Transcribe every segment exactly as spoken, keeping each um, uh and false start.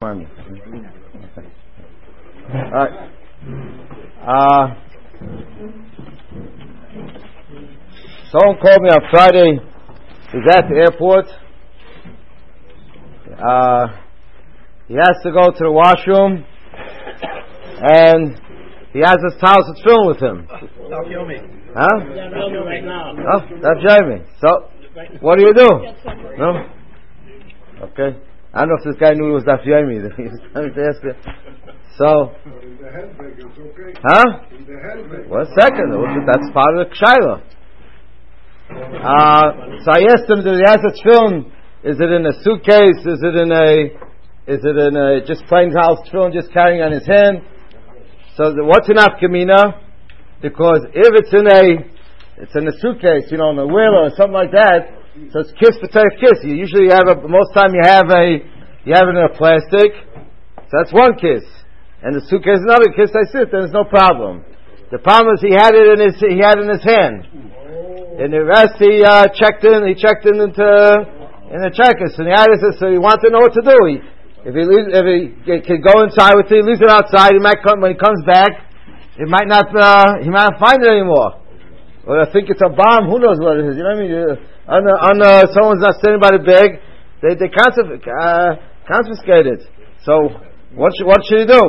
Alright. Uh, someone called me on Friday. He's at the airport. Uh, he has to go to the washroom, and he has his towels and film with him. Stop me. Huh? Right now. Oh, that's Jamie. So, what do you do? No? Okay. I don't know if this guy knew it was Daf Yomi. He was trying to ask you. So, huh? One second. That's part of the Kshayla. Uh, so I asked him, does he have a tefillin? Is it in a suitcase? Is it in a, is it in a just plain house tefillin just carrying on his hand? So the, what's an afkamina? Because if it's in a, it's in a suitcase, you know, in a wheel or something like that, so it's kiss for kiss. You usually have a, most time you have a, you have it in a plastic. So that's one kiss. And the suitcase is another kiss. I sit, then there's no problem. The problem is he had it in his, he had it in his hand. And the rest he, uh, checked in, he checked in into, in the checkers. And he had it, so he wanted to know what to do. He, if he leaves, if he, he can go inside with it, he leaves it outside, he might come, when he comes back, he might not, uh, he might not find it anymore. Or I think it's a bomb, who knows what it is, you know what I mean? On, on uh, someone's not standing by the bag, they they confisc- uh, confiscate it. So what should, what should he do?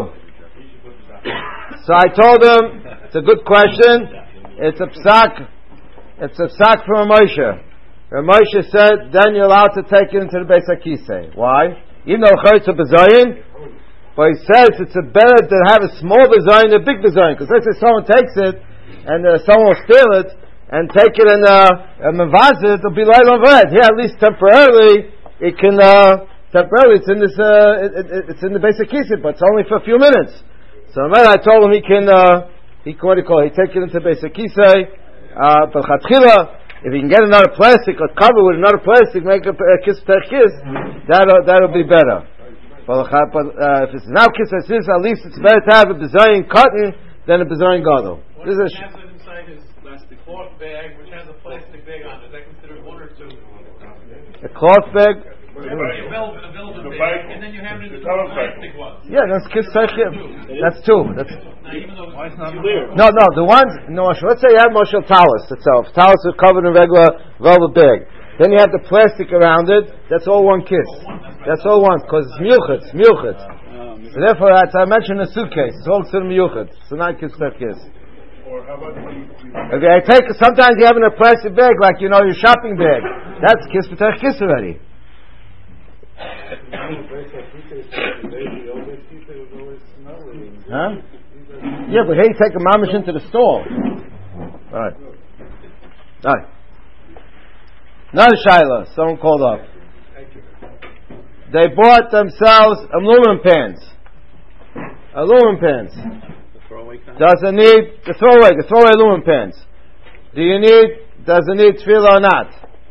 So I told him it's a good question. It's a psak. It's a psak from Moshe. Moshe said then you're allowed to take it into the Beis HaKisei. Why? Even though it's a bezayin, but he says it's a better to have a small bezayin than a big bezayin. Because let's say someone takes it and uh, someone will steal it and take it and uh, mevazit, it'll be light on red. Here, at least temporarily, it can, uh, temporarily, it's in this, uh, it, it, it's in the Beis HaKisei, but it's only for a few minutes. So, I told him he can, uh, he can, what do you call it, he take it into Beis HaKisei, uh, but chatchila, if he can get another plastic or cover with another plastic, make a, a kiss per kiss, that'll, that'll be better. But, but uh, if it's now kiss per kiss, at least it's better to have a bezayin cotton than a bezayin gadol. This is the cloth bag, which has a plastic bag on it, is that considered one or two? A cloth bag? Yeah, a velvet, a velvet the bag, and then you have it in the plastic ones. Yeah, that's kiss That's two. That's now, even though it's not clear. No, no, the ones, no, let's say you have Moshe Talis itself. Talis is covered in regular velvet bag. Then you have the plastic around it, that's all one kiss. That's all one, because it's miyuchet, it's miyuchet. So therefore, as I mentioned, a suitcase, it's all considered miyuchet. So not kiss per kiss. Okay, I take sometimes you have in a plastic bag, like you know your shopping bag. That's kiss b'tech kiss already. Huh? Yeah, but hey, you take a mamish into the store. All right, all right. Another shaila. Someone called up. They bought themselves aluminum pans. Aluminum pans. Does it need the throwaway, the throwaway aluminum pans? Do you need, does it need tefillah or not?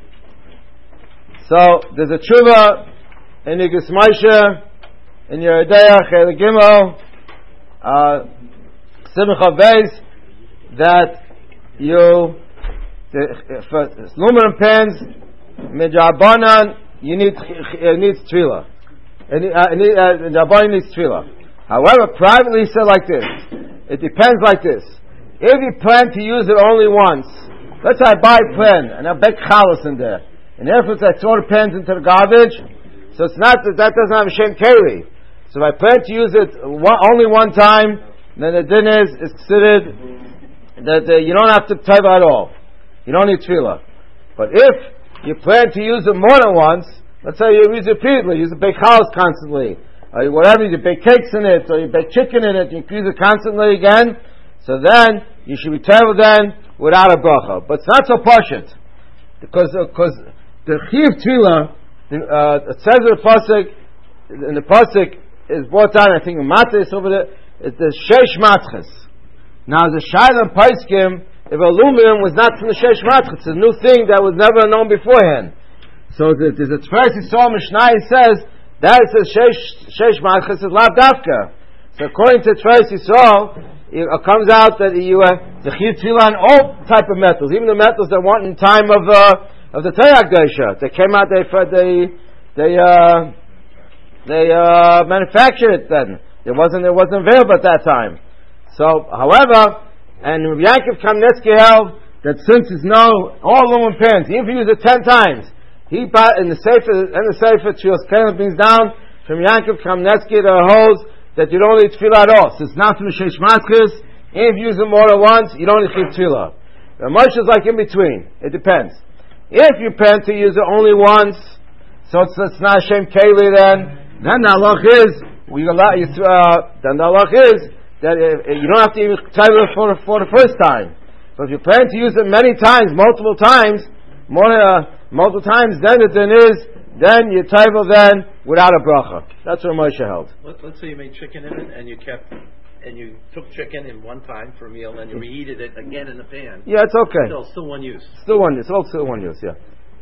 So, there's a tshuva in Yigis Moshe, in Yeridea, Chel Gimel, uh, Simcha Beis, that you, the, for aluminum pans, Midrabanan, you need, it needs tefillah. Midrabanan needs tefillah. However, privately he said like this. It depends like this. If you plan to use it only once, let's say I buy a pen and I bake chalas in there, and therefore I throw the pens into the garbage, so it's not that that doesn't have a shem keli. So if I plan to use it one, only one time, then the din is is considered that uh, you don't have to teva at all. You don't need tefillah. But if you plan to use it more than once, let's say you use it repeatedly, you use it bake chalas constantly, or whatever, you bake cakes in it, or you bake chicken in it, you use it constantly again, so then, you should be terrible then, without a bracha. But it's not so pashut. Because, because the chiv tefillah, uh, it says in the pasuk, in the pasuk, is brought down, I think in Matis over there, it's the sheish matches. Now, the shaylam paiskim, if aluminum was not from the sheish matches, it's a new thing that was never known beforehand. So there's a Tferes Yisrael Mishnah, it says, that it says sheish sheish matches is lav dafka. So according to Tferes Yisrael, it comes out that you uh, the chiv tefillah on all type of metals, even the metals that weren't in time of uh, of the Torah Gesha. They came out, they they they uh, they uh, manufactured it then. It wasn't, it wasn't available at that time. So, however, and Rabbi Yaakov Kamnetsky held that since it's no, all aluminum pans, even if you use it ten times, he bought in the Sefer, in the Sefer, Tfilas Kelim brings down from Yaakov Kamnetsky that holds that you don't need tefillah at all. So it's not from the Sheish Maskis, and if you use it more than once, you don't need tefillah. The Moshe is like in between. It depends. If you plan to use it only once, so it's, it's not Shem Keli then, then the halach is, we allow you to, uh, then the halach is that uh, you don't have to even tell it for, for the first time. But if you plan to use it many times, multiple times, more uh, multiple times, then it then is, then you table then without a bracha. That's what Moshe held. Let, let's say you made chicken in it and you kept, and you took chicken in one time for a meal and you reheated it again in the pan. Yeah, it's okay. Still, still one use. Still one use. All still one use. Yeah.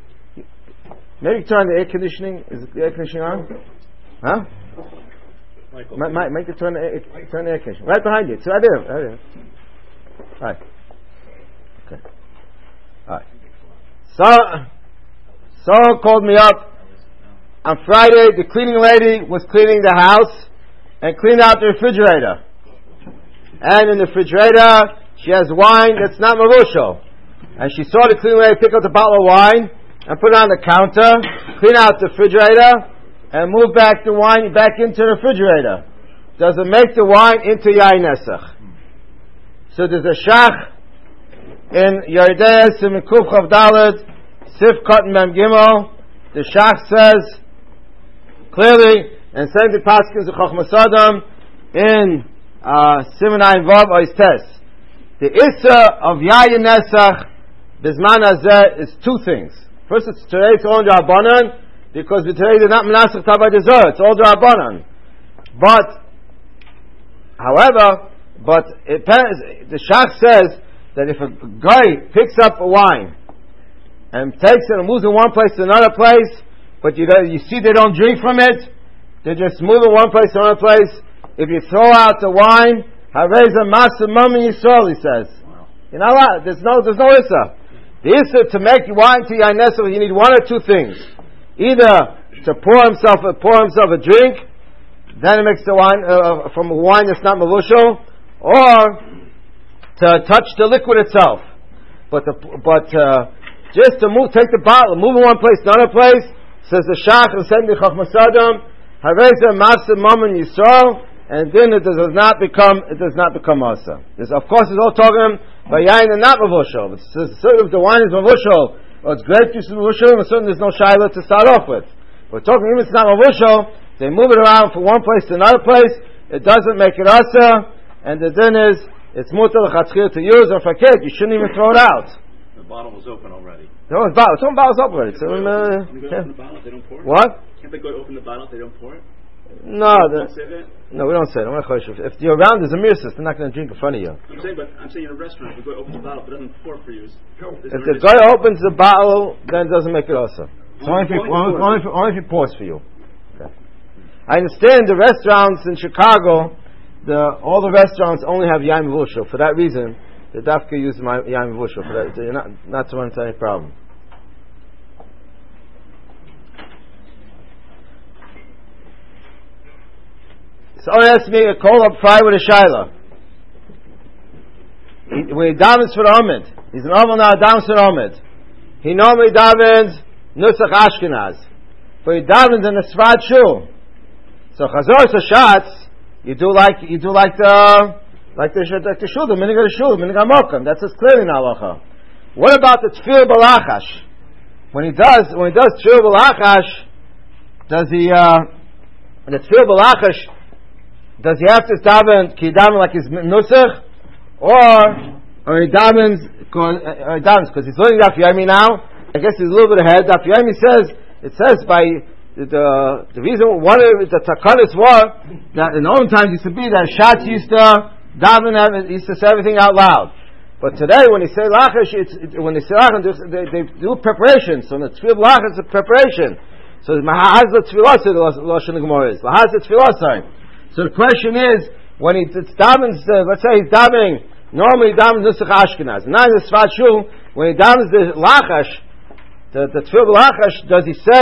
Maybe turn the air conditioning. Is the air conditioning on? Huh? Michael, Ma- Ma- make it turn the air, turn the air conditioning right behind you. It's right there. Right there. All right. Okay. All right. So, someone called me up on Friday. The cleaning lady was cleaning the house and cleaned out the refrigerator. And in the refrigerator, she has wine that's not marushal. And she saw the cleaning lady pick up the bottle of wine and put it on the counter, clean out the refrigerator, and move back the wine back into the refrigerator. Does it make the wine into yain nesach? So there's a shach in Yerdei Simikuf Chav Daled, Sif Cotton Mem Gimel. The shach says clearly, and saying the Paskins of Chochmas Adam in uh, Simonai Vav Oistes, the Issa of yain nesach Bisman Hazeh is two things. First, it's today's own Rabbanan, because today they're not Menasach Tabay Dessert. It's all Rabbanan. But, however, but it, the Shach says that if a guy picks up a wine and takes it and moves it one place to another place, but you you see they don't drink from it, they just move it one place to another place. If you throw out the wine, Hareza Masa Mami Yisrael, he says. You know what? There's no, there's no Issa. The Issa to make wine to Yain Nesach, you need one or two things. Either to pour himself, pour himself a drink, then it makes the wine uh, from a wine that's not mavushal, or to touch the liquid itself. But the, but uh, just to move, take the bottle, move it one place to another place, says the Shach and send the Chochmas Adam, Hareza Masa Mammon Yisrael, and then it does not become it does not become asa. This, of course, is all talking by yain and not mavushal. But certain if the wine is mavushal, or it's grape juice is mavushal, and certain there's no shaila to start off with. We're talking even if it's not mavushal, they move it around from one place to another place. It doesn't make it asa, and the din is it's mutar l'chatzchil to use or fakir. You shouldn't even throw it out. The bottle was open already. No, it's bottle. Some bottles open already. So, uh, Can they go open the bottle if they don't pour it? What? Can't they go open the bottle if they don't pour it? No, the, Don't say that? no, we don't say it. I'm not quite sure. If you're around, there's a mirror, they're not going to drink in front of you. I'm saying, but I'm saying in a restaurant, if the guy opens the bottle but doesn't pour it for you, is If the guy opens the bottle, then it doesn't make it also. It's only, if he, only, only, if, only if he pours for you. Okay. I understand the restaurants in Chicago, the all the restaurants only have yain v'vushal. For that reason, the dafka use yain v'vushal. For that, you're not not to run into any problem. Someone asked me a call up Friday with a shaila. He, when he davens for the Amid, he's an Amal now davens for the Amid. He normally davens Nusach Ashkenaz, but he davens in a Sfat Shul. So Chazor Sashatz, you do like you do like the like the like the Shul, the minig of the Shul, the minig Hamokam. That's just clearly in halacha. What about the Tefillah Balachash? When he does when he does Tefillah Balachash, does he uh, the Tefillah Balachash? Does he have to daven ki daven like his nusach, or or he davens or he davens because he's learning Daf Yomi now? I guess he's a little bit ahead. Daf Yomi says it says by the the reason one of the takanas were that in old times used to be that Shatz used to daven used to say everything out loud. But today when they say lachash, it's, it, when they say lachash, they, they do preparation. So the tefillah lachash is a preparation. So mahaz the tefillah the lashon gemara is mahaz the tefillah sign. So the question is, when he davens, uh, let's say he's davening, normally he davens Nusach Ashkenaz. Now in the Sfat Shul, when he davens the Lachash, the, the Tefillah Lachash, does he say,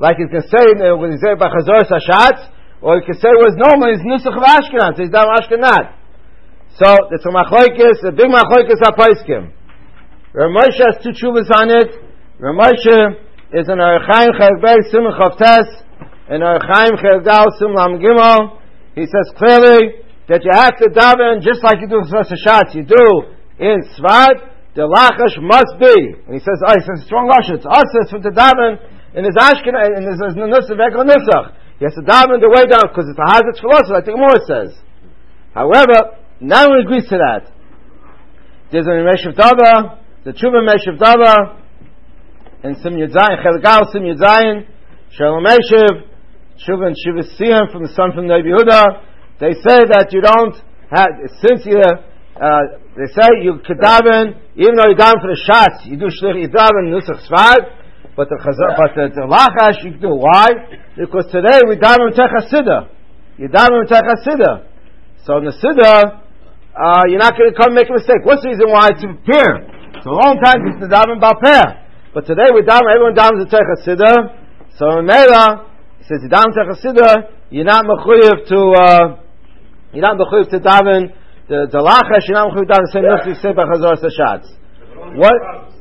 like you can say uh, when you say by Chazor Sashatz, or you can say it was normal, it's Nusach of Ashkenaz, so he's down Ashkenaz. So, it's a Machlokes, a big Machlokes HaPaiskim. Rav Moshe has two tshuvas on it. Rav Moshe is an Orach Chaim Chelik Beis Simon Chavtes, and Orach Chaim Chelik Dal Simon Lam Gimel. He says clearly that you have to daven just like you do for Sashatz. You do in Svad, the Lachash must be. And he says, oh, he says strong Lashon. It's us for the daven in his Ashkenaz, in his Nusach, Vekla Nusach. He has to daven the way down because it's a Hazard philosophy, like the Gemara says. However, no one agrees to that. There's a Meshiv Dava, the Tshuva Meshiv Dava, and Sim Yudzayin, Chelagal Sim Yudzayin, Shalom Meshiv, Tshuva and Shiva Siyam from the son from Nebi Yehuda. They say that you don't have, since you, uh, they say you could daven, even though you daven for the shots, you do Shlich, you daven Nusach Svad, but the Chazar, but the, the Lachash you do. Why? Because today we daven Tech HaSiddah. You daven Tech HaSiddah. So in the Siddur, uh, you're not going to come make a mistake. What's the reason why it's prepared? So a long time it's the daven Balpeh. But today we daven, everyone davens the Tech HaSiddah. So in Mela, he says you daven Tech HaSiddah, you're not mechuyev to, uh, you're not mechuyev to daven the, the Lachash, you're not mechuyev to daven the same Nusach you say by Chazor Sashatz. What?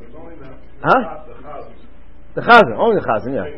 Huh? The Chazan, only the Chazan, yeah.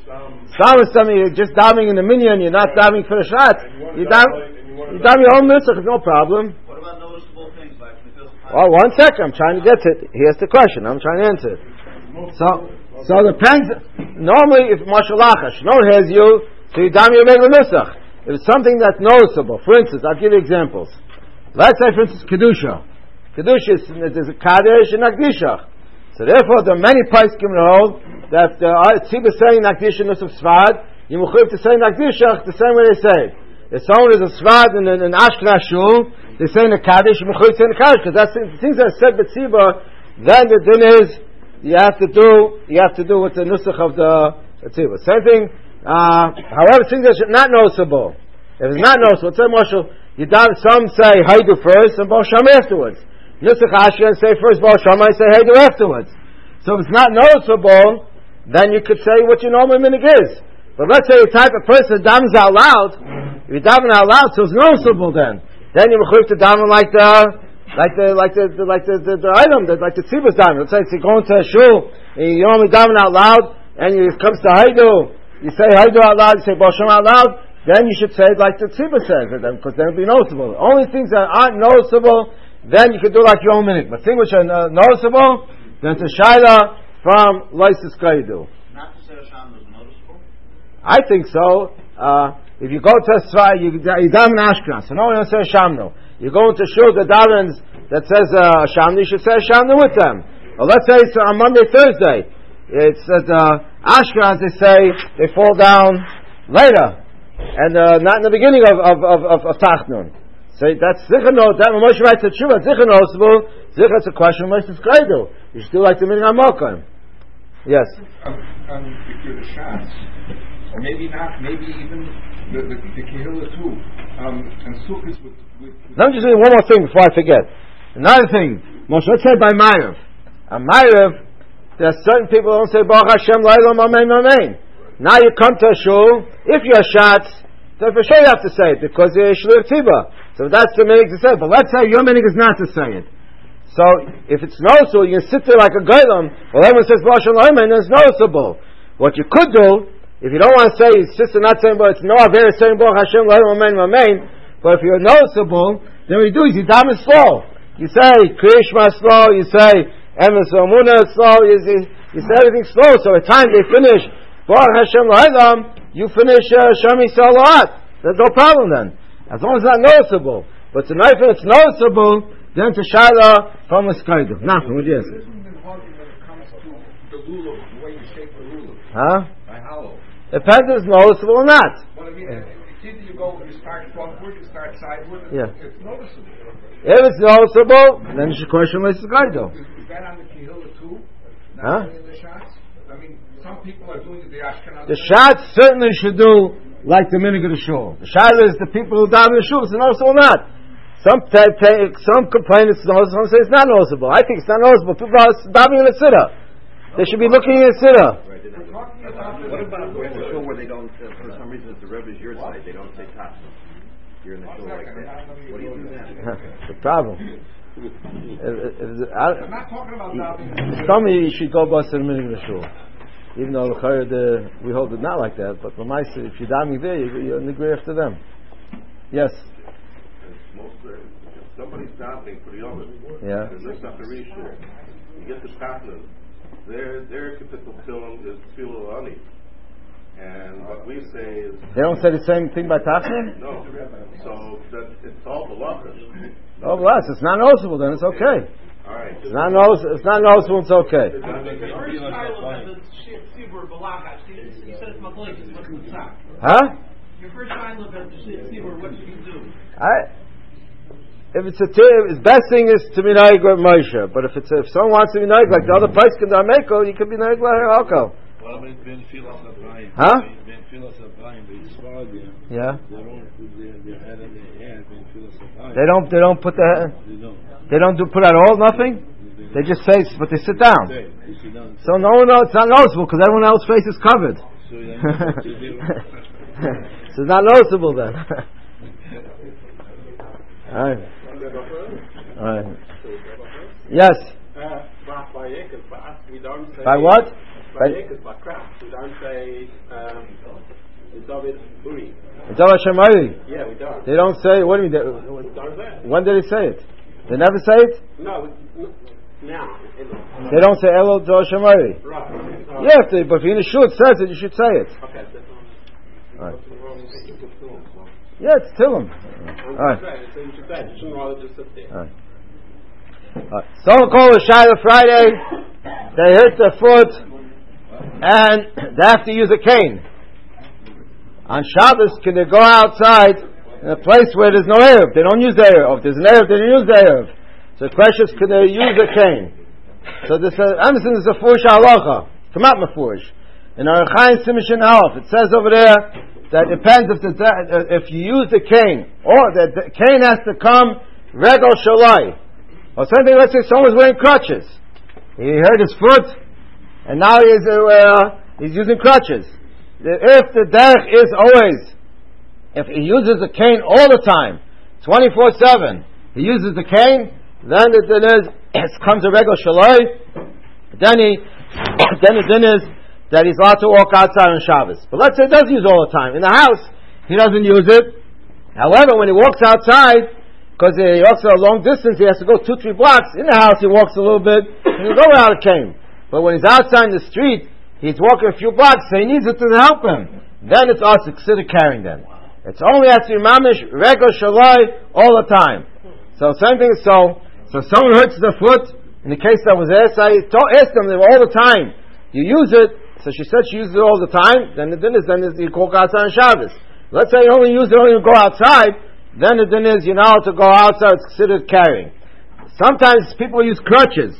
Stam is something you're just davening in the minyan, you're not davening for the shots. You daven, you daven your own Nusach, no problem. What about noticeable things like well, one second, I'm trying to get to it. Here's the question, I'm trying to answer it. So, so it depends. Normally, if Mashal Lachash, no one hears you, so you daven your Megillah Nusach. If it's something that's noticeable, for instance, I'll give you examples. Let's say, for instance, Kedusha. Kedusha is, is a Kaddish and Akdishah. So therefore, there are many poskim that hold that the Tzibah saying Nakdish and Nusach Svad, you mechuyev to say Nakdishach the same way they say. If someone is a Svad in an Ashkenaz shul, they say in the Kaddish, you mechuyev to say in the Kaddish, because that's the things that are said by Tzibah. Then the din is you have to do you have to do with the Nusach of the Tzibah. Same thing. Uh, however, things that are not noticeable. If it's not noticeable, say Marshal, you don't. Some say Haidu first and Baal Sham afterwards. Nusach Ashkenaz say first Baal Shammai, say Haidu afterwards. So if it's not noticeable, then you could say what your normal minhag is. But let's say the type of person that davens out loud, if you daven out loud, so it's noticeable then. Then you're mechuyev to daven like the, like the, like the, the like the, the, the item, the, like the tzibah's daven. Let's say you're going to a shul, and you only daven out loud, and it comes to Haidu, you say Haidu out loud, you say Baal Shem out loud, then you should say it like the tzibah says it, because then it'll be noticeable. Only things that aren't noticeable, then you can do like your own minhag. But things which are uh, noticeable, then to Shaila from Lysis Kaidu. Not to say Hashem is noticeable? I think so. Uh, if you go to Sva, you, you daven Ashkenaz, so no one says Shamno. You go into shul the davens that says uh, Shamno, you should say Shamno with them. Or let's say it's on Monday, Thursday. It's at uh, Ashkenaz, they say they fall down later, and uh, not in the beginning of of of, of, of Tachnun. So that's Zichar no. That when Moshe writes a tshuva, Zichar noticeable. Zichar is a question of Moshe's Kaidu. You should do like the minhag HaMokim. Yes. Um, um, if you're the shots, or maybe not, maybe even the the, the Kehillah too. Um, and Sukkot with, with, with. Let me just say one more thing before I forget. Another thing, Moshe, let's say by Ma'ariv. On Ma'ariv, there are certain people who don't say Baruch Hashem La'olam Amen Amen. Now you come to a shul. If you're shots, then for sure you have to say it because you're Shlir Tzibah. So that's the minhag to say it. But let's say your minhag is not to say it. So if it's noticeable, you can sit there like a goylem. Well, everyone says Baruch Shalom, and it's noticeable. What you could do, if you don't want to say your sister not saying, but it's no Aver saying Baruch Hashem Amen Amen. But if you're noticeable, then what you do is you daven slow. You say Krishma slow. You say Emes Amuna slow. You, you, you say everything slow. So at times they finish Baruch Hashem Amen, you finish uh, Shami Salat. There's no problem then, as long as it's not noticeable. But tonight, when it's noticeable, then to Shaila from the Skaidu. Nothing, would you This say? isn't important when it comes to the lulav, the way you shape the lulav. Huh? By hollow. Depends if it's noticeable or not. What I mean, Yeah. it's either you go, you start frontward, you start sideward, Yeah. it's noticeable. If it's noticeable, then you should question the Skaidu. Is, is that on the Kehillah too? Not Huh? only in the shots? I mean, some people are doing the Ashkenaz. The shots certainly should do like the minhag of the shul. The shot is the people who daven in the shul, is it noticeable or not? Some t- t- some complain it's noticeable, some say it's not noticeable. I think it's not noticeable. People are davening in the siddha. They should be looking at Siddur. Right, what about where the show where they don't, uh, for some reason, it's the Rebbe's your side, they don't say Taz. You're in the show like that. What do you do then? The problem. If, if, if, I, I'm not talking about davening. tell me you should go bust in the middle of the shul. Even though the, we hold it not like that, but for my if you're davening there, you're in the grave after them. Yes. Most, uh, if somebody's davening for the other, Yeah. there's this after Rishon, you get the partners. Their their typical film is Tefillah Ani. And what we say is... They don't say the same thing by Tafsir? No. So that it's all the lockers. Oh, well, it's not noticeable then, it's okay. All right. It's not noticeable, it's not noticeable, it's okay. The first Shiloh had the Tzibur Balaka. You said it's Maglek, it's what's the sock. Huh? Your first Shiloh had the Tzibur, what should you do? I, if it's a t- the best thing is to be naig with Moshe, but if it's if someone wants to be naig like the other place can do Meko, you can be naig like Alko. What about Ben Filas Abraham? Huh? Ben Filas Abraham, they swallow them. Yeah. They don't put their, their head in their hand. Ben Filas Abraham. They don't. They don't put the. They don't. They don't do put out all nothing. They just say, but they sit down. They, they sit down. So no one knows. It's not noticeable because everyone else's face is covered. So, yeah, So it's not noticeable then. All right. All right. Yes. Uh, by Ekes, by us, we don't say. By what? By Ekes, by craft. We don't say. Um, David Buri. It's all Shemari. Yeah, we don't. They don't say. What do you mean? We don't say. When did they say it? They never say it. No, now. They don't say Elo Dor Shemari. Right. Uh, Yeah, if they, but if you're in a shul, it says it. You should say it. Okay. All right. Yeah, it's Tillim. All right. So you should say it. You shouldn't rather just sit there. All right. All right. Someone called a Shiloh Friday. They hurt their foot, and they have to use a cane. On Shabbos, can they go outside in a place where there's no Erev? They don't use the Erev. If there's an Erev, they don't use the Erev. So the question is, can they use a cane? So this, uh, Anderson is a Furish Halacha. Come out Mefurish. In Arachayim Simishin Aleph, it says over there that it depends if the, uh, if you use the cane, or the, the cane has to come Regel Shalai. Or something, let's say someone's wearing crutches. He hurt his foot, and now he's, uh, he's using crutches. If the derech is always, if he uses the cane all the time, twenty-four seven, he uses the cane, then it, it, is, it comes a Regel Shalai, then he, then it then is that he's allowed to walk outside on Shabbos. But let's say he doesn't use it all the time. In the house, he doesn't use it. However, when he walks outside, because he walks a long distance, he has to go two, three blocks. In the house, he walks a little bit, and he'll go without a cane. But when he's outside in the street, he's walking a few blocks, so he needs it to help him. Then it's us to consider carrying them. It's only has to be mamish, regular shalai, all the time. So same thing, so, so someone hurts their foot, in the case that was there, so I asked them all the time, you use it, so she said she uses it all the time, then the din is, then you walk outside on Shabbos. Let's say you only use it, only go outside, then the din is, you're not allowed to go outside, it's considered carrying. Sometimes people use crutches.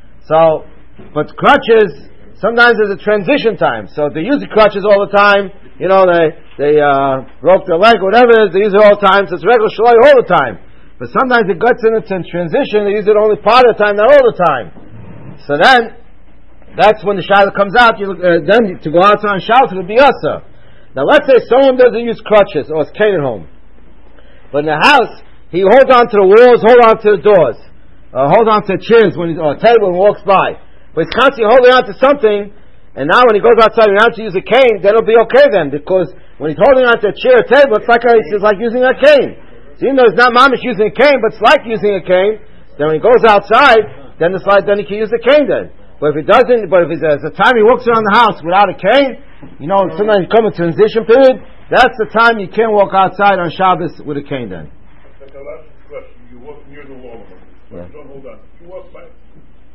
So, but crutches, sometimes there's a transition time. So they use the crutches all the time, you know, they, they, uh, rope their leg, whatever it is, they use it all the time, so it's regular shalai all the time. But sometimes it gets in, it's in transition, they use it only part of the time, not all the time. So then, that's when the shiloh comes out, you, uh, then to go outside on Shabbos, it'll be usher. Now let's say someone doesn't use crutches, or it's cane at home. But in the house, he holds on to the walls, hold on to the doors, uh, hold on to the chairs when he's on a table and walks by. But he's constantly holding on to something, and now when he goes outside and has to use a cane, then it'll be okay then, because when he's holding on to a chair or table, it's like a, it's like using a cane. So even though it's not mamish using a cane, but it's like using a cane, then when he goes outside, then it's like, then he can use the cane then. But if he doesn't, but if there's a time he walks around the house without a cane, you know, sometimes you come in transition period, that's the time you can't walk outside on Shabbos with a cane then. Like the last question, you walk near the wall, but you don't hold on. You walk by it.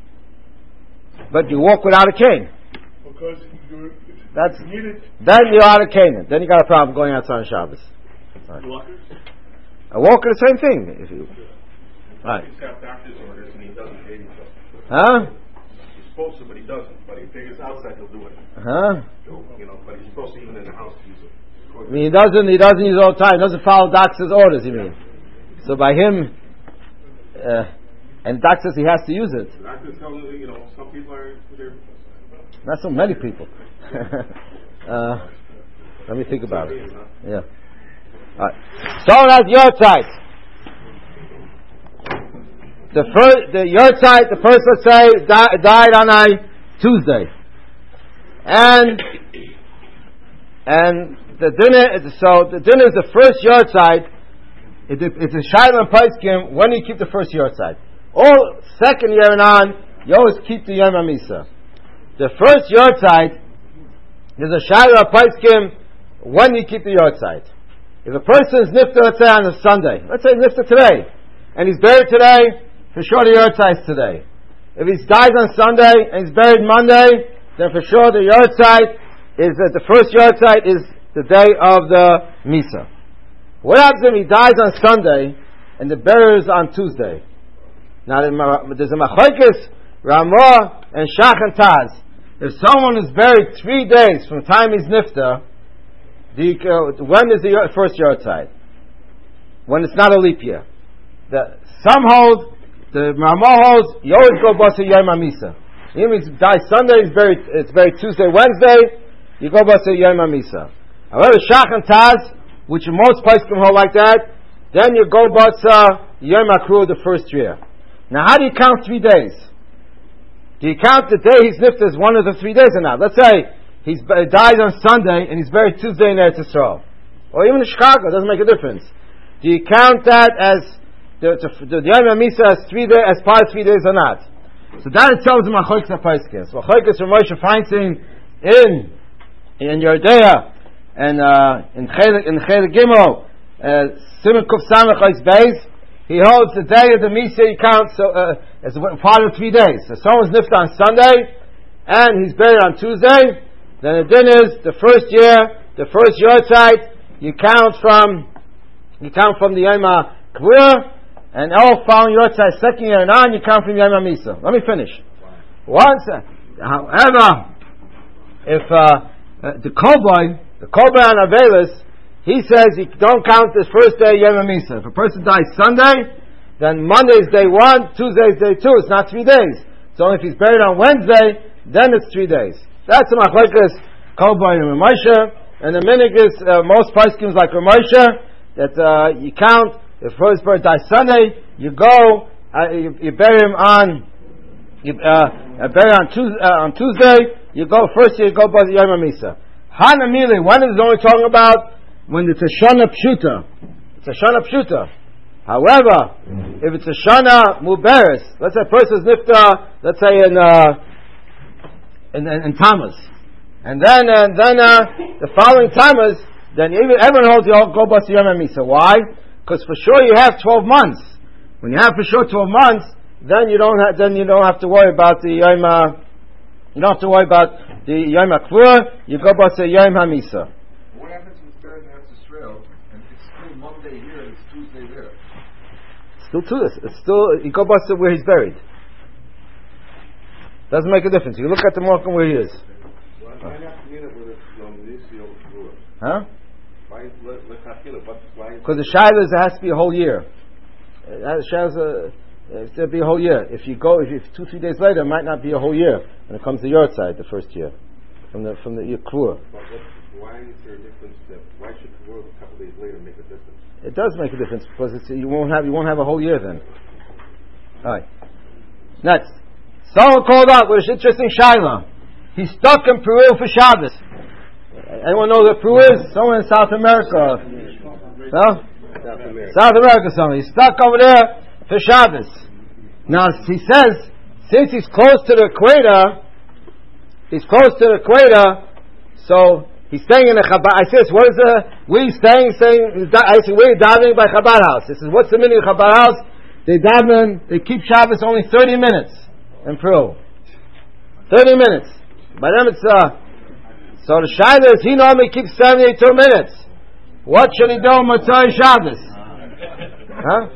But you walk without a cane. Because you're, That's, you need it. then you're out of cane. Then you got a problem going outside on Shabbos. Right. Walkers? A walker, the same thing. If you, right. He's got doctor's orders and he doesn't pay himself. Huh? He's supposed to, but he doesn't. But he figures outside he'll do it. Huh? You know, but he's supposed to even in the house use it. I mean, he doesn't, he doesn't use it all the time. He doesn't follow doctor's orders, you mean. So by him, uh, and Doc says he has to use it. Doctors tell him, you know, some people are, they're Not so many people. uh, let me think about it. Yeah. All right. Someone has Yortzeit. The first, the Yortzeit, the person, let's say, di- died on a Tuesday, and and the dinner. So the dinner is the first Yortzeit. It, it's a Shaila and Paiskim. When do you keep the first Yortzeit? All second year and on, you always keep the Yom HaMisa. The first Yortzeit, there's a Shaila and Paiskim. When do you keep the Yortzeit? If a person is nifta, let's say on a Sunday, let's say nifta today, and he's buried today, for sure the Yortzeit is today. If he dies on Sunday and he's buried Monday, then for sure the Yortzeit is that the first Yortzeit is the day of the Misa. What happens if he dies on Sunday and the burial is on Tuesday? Now there's a Machlokes, Ramah and Shach and Taz. If someone is buried three days from the time he's nifta, the, uh, when is the first Yortzeit? When it's not a leap year. The, some hold, the Ramah holds, you always go basa Yom HaMisa. Even if he dies Sunday, it's buried, it's buried Tuesday, Wednesday, you go basa Yom HaMisa. However, Shach and Taz, which most places can hold like that, then you go basa Yom HaKru the first year. Now, how do you count three days? Do you count the day he's nifta as one of the three days or not? Let's say he dies on Sunday and he's buried Tuesday in Eretz Yisrael, or even in Chicago. It doesn't make a difference. Do you count that as the the, the Yom HaMisa as three days, as part of three days or not? So that itself is Machlokes HaPaiskim. So Machlokes from Moshe Feinstein in in Yerdea and uh, in Chelik in Chelik Gimel Simon Kuf Samech Ois Beis. He holds the day of the Misa you count so, uh, as part of three days. So someone's nifta on Sunday and he's buried on Tuesday. Then the din is the first year, the first Yortzeit, you count from you count from the Yom HaKvura, and all following Yortzeit second year and on, you count from Yom HaMisa. Let me finish. Once, uh, however, if uh, uh, the Kolboy, the Kolboy on Avelis, he says you don't count this first day Yom HaMisa. If a person dies Sunday, then Monday is day one, Tuesday is day two. It's not three days. So if he's buried on Wednesday, then it's three days. That's the Machlokes Kolboy and Ramosha, and the minig is uh, most Paiskim like Ramosha that uh, you count. If first bird dies Sunday, you go uh, you, you bury him on you uh, bury on Tuesday. Uh, on Tuesday, you go first. You go by the Yom HaMisa. Hanamili. When is it only talking about when it's a Shana Pshuta? It's a Shana Pshuta. However, if it's a Shana Muberes, let's say a person's nifta, let's say in. Uh, In, in, in Tammuz, and then and then uh, the following Tammuz, then even everyone holds you all go bust Yom HaMisa. Why? Because for sure you have twelve months. When you have for sure twelve months, then you don't have, then you don't have to worry about the Yom uh, you don't have to worry about the Yom HaKvura. You go bust Yom HaMisa. What happens if it's buried in Eretz Yisrael and it's still Monday here and it's Tuesday there? Still Tuesday. It's still you go bust where he's buried. Doesn't make a difference. You look at the Moroccan where he is. Huh? Because the Shaila is it has to be a whole year. The Shaila is it has to be a whole year. If you go, if you, two, three days later, it might not be a whole year when it comes to your side, the first year. From the from the Yakur. Why is there a difference that, why should the world a couple days later make a difference? It does make a difference because it's, you won't have you won't have a whole year then. Alright. Next. Someone called out with an interesting shaila. He's stuck in Peru for Shabbos. Anyone know where Peru is? Someone in South America. No? South America. South America, someone. He's stuck over there for Shabbos. Now, he says, since he's close to the equator, he's close to the equator, so he's staying in a Chabad. I says, what is the, where are you staying? Saying, I said, where are you davening by Chabad house? He says, what's the meaning of Chabad house? They daven, they keep Shabbos only thirty minutes. In Peru, thirty minutes. By them it's uh. So the shaila is he normally keeps seventy-two minutes. What should he do on Motzei Shabbos? Huh?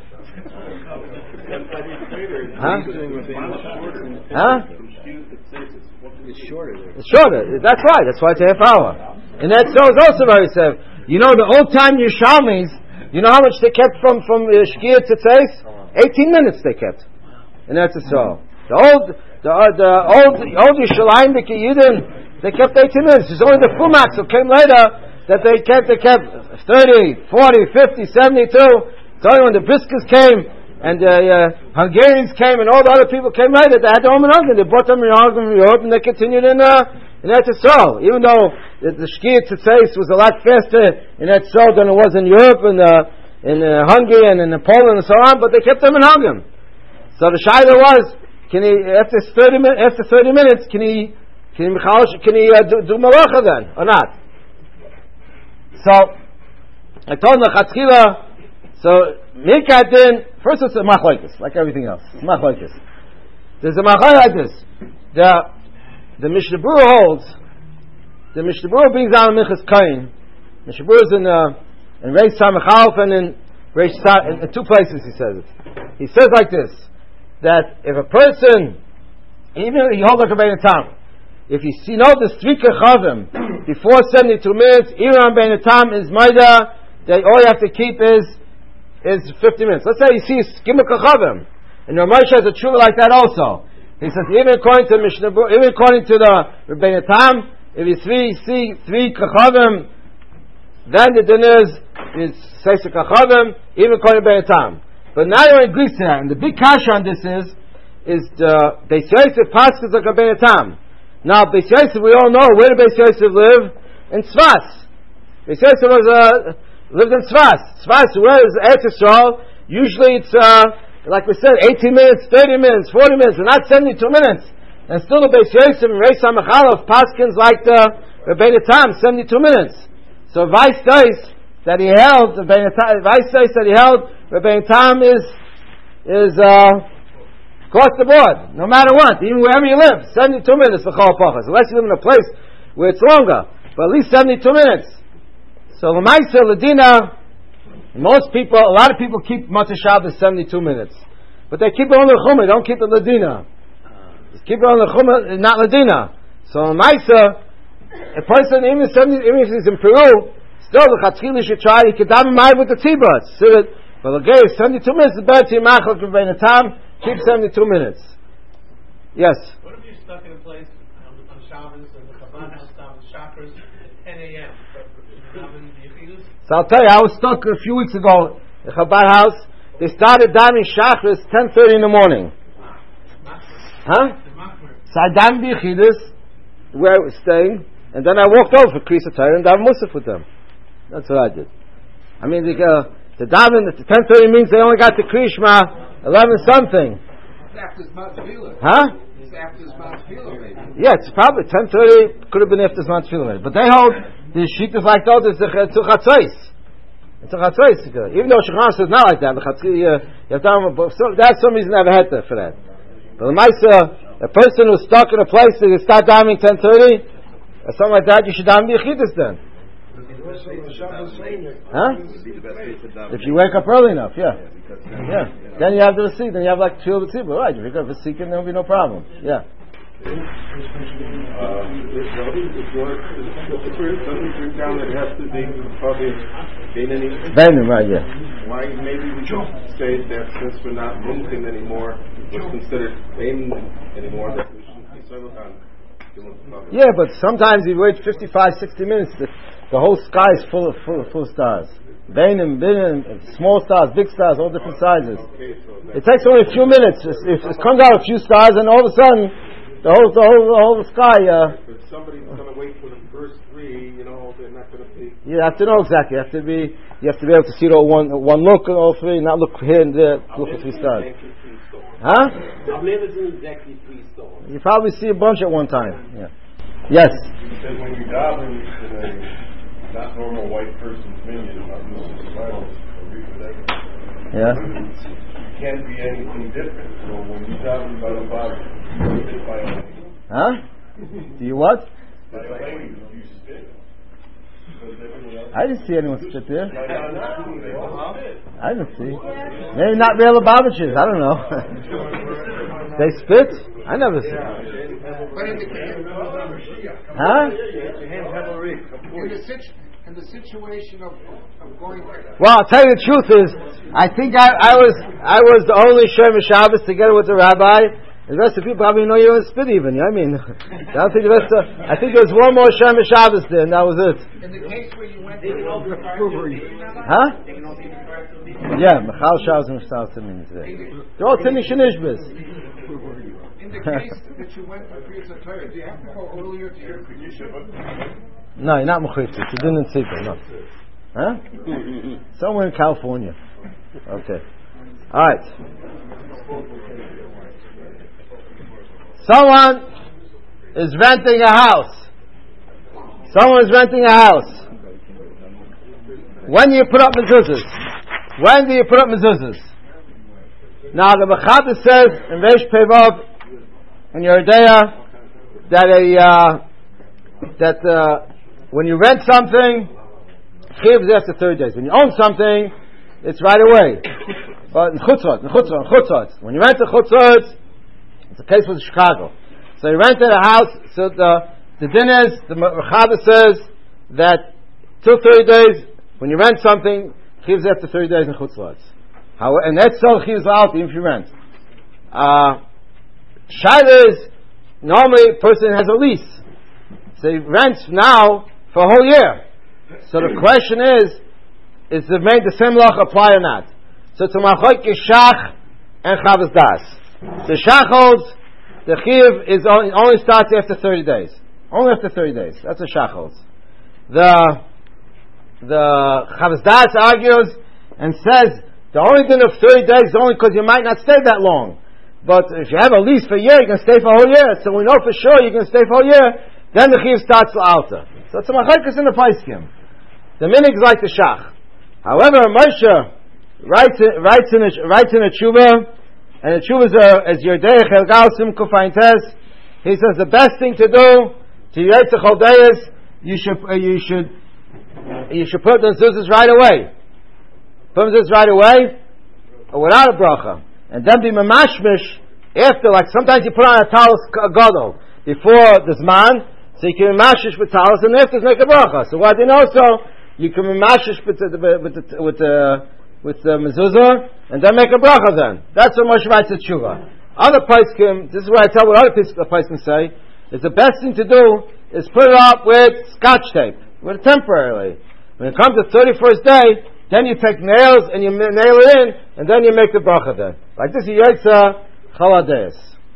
Huh? Huh? It's shorter there. It's shorter. That's right. That's why it's a half hour. And that so is also very safe. You know the old time Yerushalmis. You know how much they kept from from uh, Shkia to Tzais? Eighteen minutes they kept. And that's a so. The old, the, uh, the old, the old Yerushalayim, the Yidden, they kept eighteen minutes. It's only the Fumax who came later that they kept, they kept thirty, forty, fifty, seventy-two. It's only when the Briskers came and the uh, Hungarians came and all the other people came later, they had their own minhagim. They brought them minhagim from Europe and they continued in uh, in Eretz Yisrael. Even though the, the Shkia Tzitzis was a lot faster in Eretz Yisrael than it was in Europe and uh, in uh, Hungary and in Poland and so on, but they kept them minhagim. So the shaila was, can he after thirty minutes? After thirty minutes, can he can he can he uh, do, do malacha then or not? So I told him the Chatzchila. So Mikat din first it's a machlokes like everything else. It's machlokes. There's a machlokes like this. The the Mishnah Berurah holds. The Mishnah Berurah brings down Minchas Kain. Mishnah Berurah is in uh, in Reish Samachalf and in Reish Sa- in, in two places he says it. He says like this, that if a person, even if he holds like a Bein Tam, if you see no the three kechavim before seventy-two minutes, Iran Bein Tam is Maida, that all you have to keep is is fifty minutes. Let's say you see Gimel Kechavim, and Ramesh has a tshuva like that also. He says even according to Mishnah, even according to the Rebbeinu Tam, if you see, see three Kechavim, then the din is is six Kechavim, even according to Rebbeinu Tam. But now you're in Greece here, and the big kasha on this is is the Beis Yosef passes like Rebbeinu Tam. Now Beis Yosef, we all know where did Beis Yosef live? In Tzfas. Beis Yosef was a uh, lived in Tzfas. Tzfas, where is Eretz Yisrael? Usually it's, uh, like we said, eighteen minutes, thirty minutes, forty minutes, and not seventy-two minutes. And still the Beis Yosef and Reish Samachalov Paskins like the Rebbeinu Tam, seventy-two minutes. So Vice says that he held, the Vice says that he held, Rebbeinu Tam is, is, uh, across the board, no matter what, even wherever you live, seventy-two minutes for Chol Pachas, unless you live in a place where it's longer, but at least seventy-two minutes. So L'maisa, Ladina, most people, a lot of people keep Motzei Shabbos seventy-two minutes. But they keep it on the Chumah, don't keep it Ladina. Just keep it on the Chumah, not Ladina. So L'maisa, a person, even, seventy, even if he's in Peru, still the Chatzchila should try, he could have him with the Tibah. But again, seventy-two minutes is better to your Machal Rebbeinu Tam, keep seventy-two minutes. Yes? What if you're stuck in a place on, on Shabbos and the Chabad house down with chakras at ten a.m.? So I'll tell you, I was stuck a few weeks ago at the Chabad house. They started diving chakras ten thirty in the morning. Huh? So I dived B'Yechidus, where I was staying, and then I walked over for Kriyas Torah and dived Musaf with them. That's what I did. I mean, the, uh, the diving, the ten thirty means they only got to Kriya Shema eleven something. It's after Zman Tefillah. Huh? It's after Zman Tefillah, maybe. Yeah, it's probably ten thirty. Could have been after Zman Tefillah, but they hold the sheet is like those. It's a Chatzos. It's a Chatzos. Even though Shulchan says not like that, the Chatzos, you have to. So that's some reason I have a heter for that. But the Maisa, a person who's stuck in a place that they start diving ten thirty or something like that, you should dive B'Yechidus then. Huh? If you wake up early enough, yeah. Yeah. Then you have the receipt, then you have like two of the tzibur. Right, if you go for seeking, there will be no problem. Yeah. Uh, if doesn't bring down that it has to be probably Bainim, right, yeah. Why maybe we don't say that since we're not moving anymore, what's considered Bainim anymore, that we shouldn't be serving on. Yeah, but sometimes you wait fifty-five, sixty minutes, the, the whole sky is full of full, full of stars. Bainim, Bainim, small stars, big stars, all different sizes. It takes only a few minutes. It, it comes out a few stars, and all of a sudden, the whole, the whole, the whole sky. Uh, if somebody's going to wait for the first three, you know, they're not going to be. You have to know exactly. You have to be. You have to be able to see it all one, one look at all three, not look here and there, look for three stars. Huh? I've never seen exactly three stars. You probably see a bunch at one time. Yeah. Yes. Because when you dive in a not normal white person's minion, not normal silence, yeah. It can't be anything different. So when you dive in by the body, you spit by a lady. Huh? Do you what? By a lady, you spit. I didn't see anyone spit there. I didn't see. Maybe not real Lubavitchers. I don't know. They spit? I never see. Huh? In the, situ- in the situation of, of going. Well, I'll tell you the truth is, I think I, I was I was the only Shem Shabbos together with the rabbi The rest of the people probably know you don't spit even. I mean, I don't think the rest of, I think there was one more Shem Shabbos there, and that was it. In the case where you went to Huh? Yeah, Mechal Shabbos and Mechal Timin today. They're all Timin Shenishbis. In the case that you went to Kriyas Torah, do you have to go earlier to your Kedusha? No, you're not Mechitzis. You didn't see it. No. Huh? Somewhere in California. Okay. All right. Someone is renting a house. Someone is renting a house. When do you put up mezuzahs? When do you put up mezuzahs? Now the Mechata says in Reish Pevav in Yeridea that a uh, that uh, when you rent something, chiv is after thirty days. When you own something, it's right away. But in chutzot, in chutzot, in chutzot. When you rent a chutzot, it's a case with Chicago. So you rented a house. So the the din is the Mechata says that till thirty days. When you rent something, chiv is after thirty days in chutzot. How and that's so chiv is out even if you rent. Uh, Shaila is normally a person has a lease. So he rents now for a whole year. So the question is, is the made the same law apply or not? So it's a machlok shach and chavas das. The shach holds the chiv is only, only starts after thirty days. Only after thirty days. That's what shach holds. The the chavas das argues and says the only thing of thirty days is only because you might not stay that long. But if you have a lease for a year, you can stay for a whole year. So we know for sure you can stay for a whole year. Then the chiv starts l'alta. So it's a machlokes in the paiskim. The minig is like the shach. However, Moshe writes writes in a, writes in a tshuva, and the tshuva is as Yerdei Chelgal Sim Kufayin Tes. He says the best thing to do to Yitzchak Chodeis, you should uh, you should you should put the mezuzahs right away. Put the mezuzahs right away, or without a bracha. And then be mamashmish after, like sometimes you put on a talis gadol before the zman, so you can mamashmish with talis, and after make a bracha. So what you know, so you can mamashmish with the with the with the with the mezuzah, and then make a bracha. Then that's what Moshe writes at tshuva. Other poskim, this is what I tell what other poskim say, is the best thing to do is put it up with scotch tape, with it temporarily. When it comes to thirty-first day, then you take nails and you nail it in, and then you make the bracha then. Like this, Yotza Chaladeis.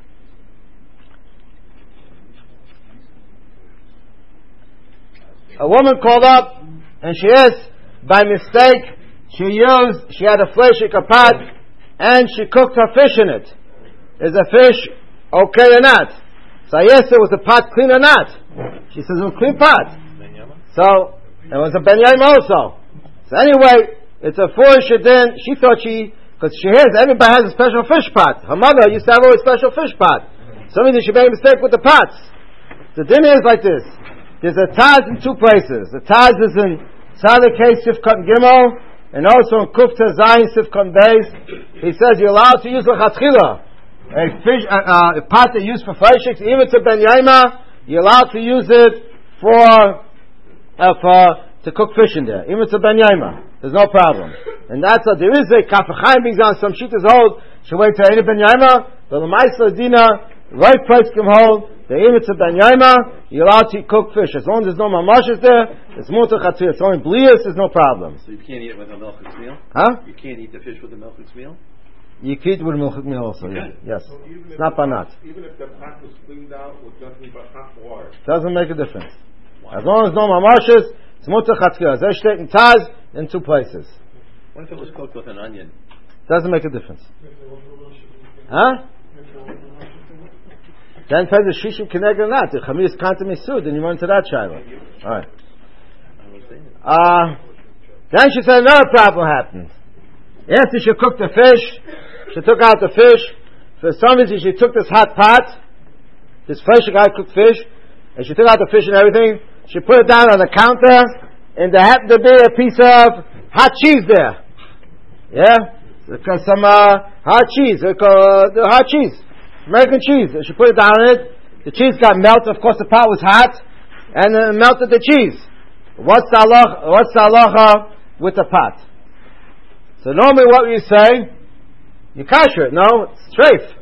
A woman called up, and she asked, by mistake, she used, she had a fleshik, a pot, and she cooked her fish in it. Is the fish okay or not? So I asked her, was the pot clean or not? She says, it was a clean pot. So, it was a benyayim also. So anyway, it's a foolish din. She thought she, because she hears everybody has a special fish pot. Her mother used to have a special fish pot. So maybe she made a mistake with the pots. The din is like this. There's a taz in two places. The taz is in Tzaddik Kei Sifkat Gimel, and also in Kufta Zayin Sifkat Beis. He says you're allowed to use l'chatchila a fish, uh, uh, a pot that used for fleishiks, even to ben yaima, you're allowed to use it for uh, for to cook fish in there, even to ben yaima. There's no problem. And that's a, there is a kafachayim being on some shittas hold, should wait till any ben yaima, but the ma'aseh dina, right place can hold, the even to ben yaima, you're allowed to cook fish. As long as there's no mamashis there, it's mutar chatzir, it's only blias, there's no problem. So you can't eat it with a melchitz meal? Huh? You can't eat the fish with a melchitz meal? You can eat with milchik meal also, yeah. Yes. So It's not banat. Even if the pot was cleaned out with nothing but hot water. Doesn't make a difference. As long as no mamashis, it's mutar chatzir. There's steak and taz in two places. What if it was cooked with an onion? Doesn't make a difference. Huh? Then depends if shishim kineg or not. If chamis kanta misud, then you run to that shiloh. All right. Uh, then she said another problem happened. After she cooked the fish, she took out the fish. For some reason, she took this hot pot, this fresh guy cooked fish, and she took out the fish and everything. She put it down on the counter, and there happened to be a piece of hot cheese there. Yeah, because some uh, hot cheese, uh, the hot cheese, American cheese. She put it down on it. The cheese got melted. Of course, the pot was hot, and it melted the cheese. What's the halacha, what's the halacha with the pot? So normally, what you say, you kasher it. No, it's treif.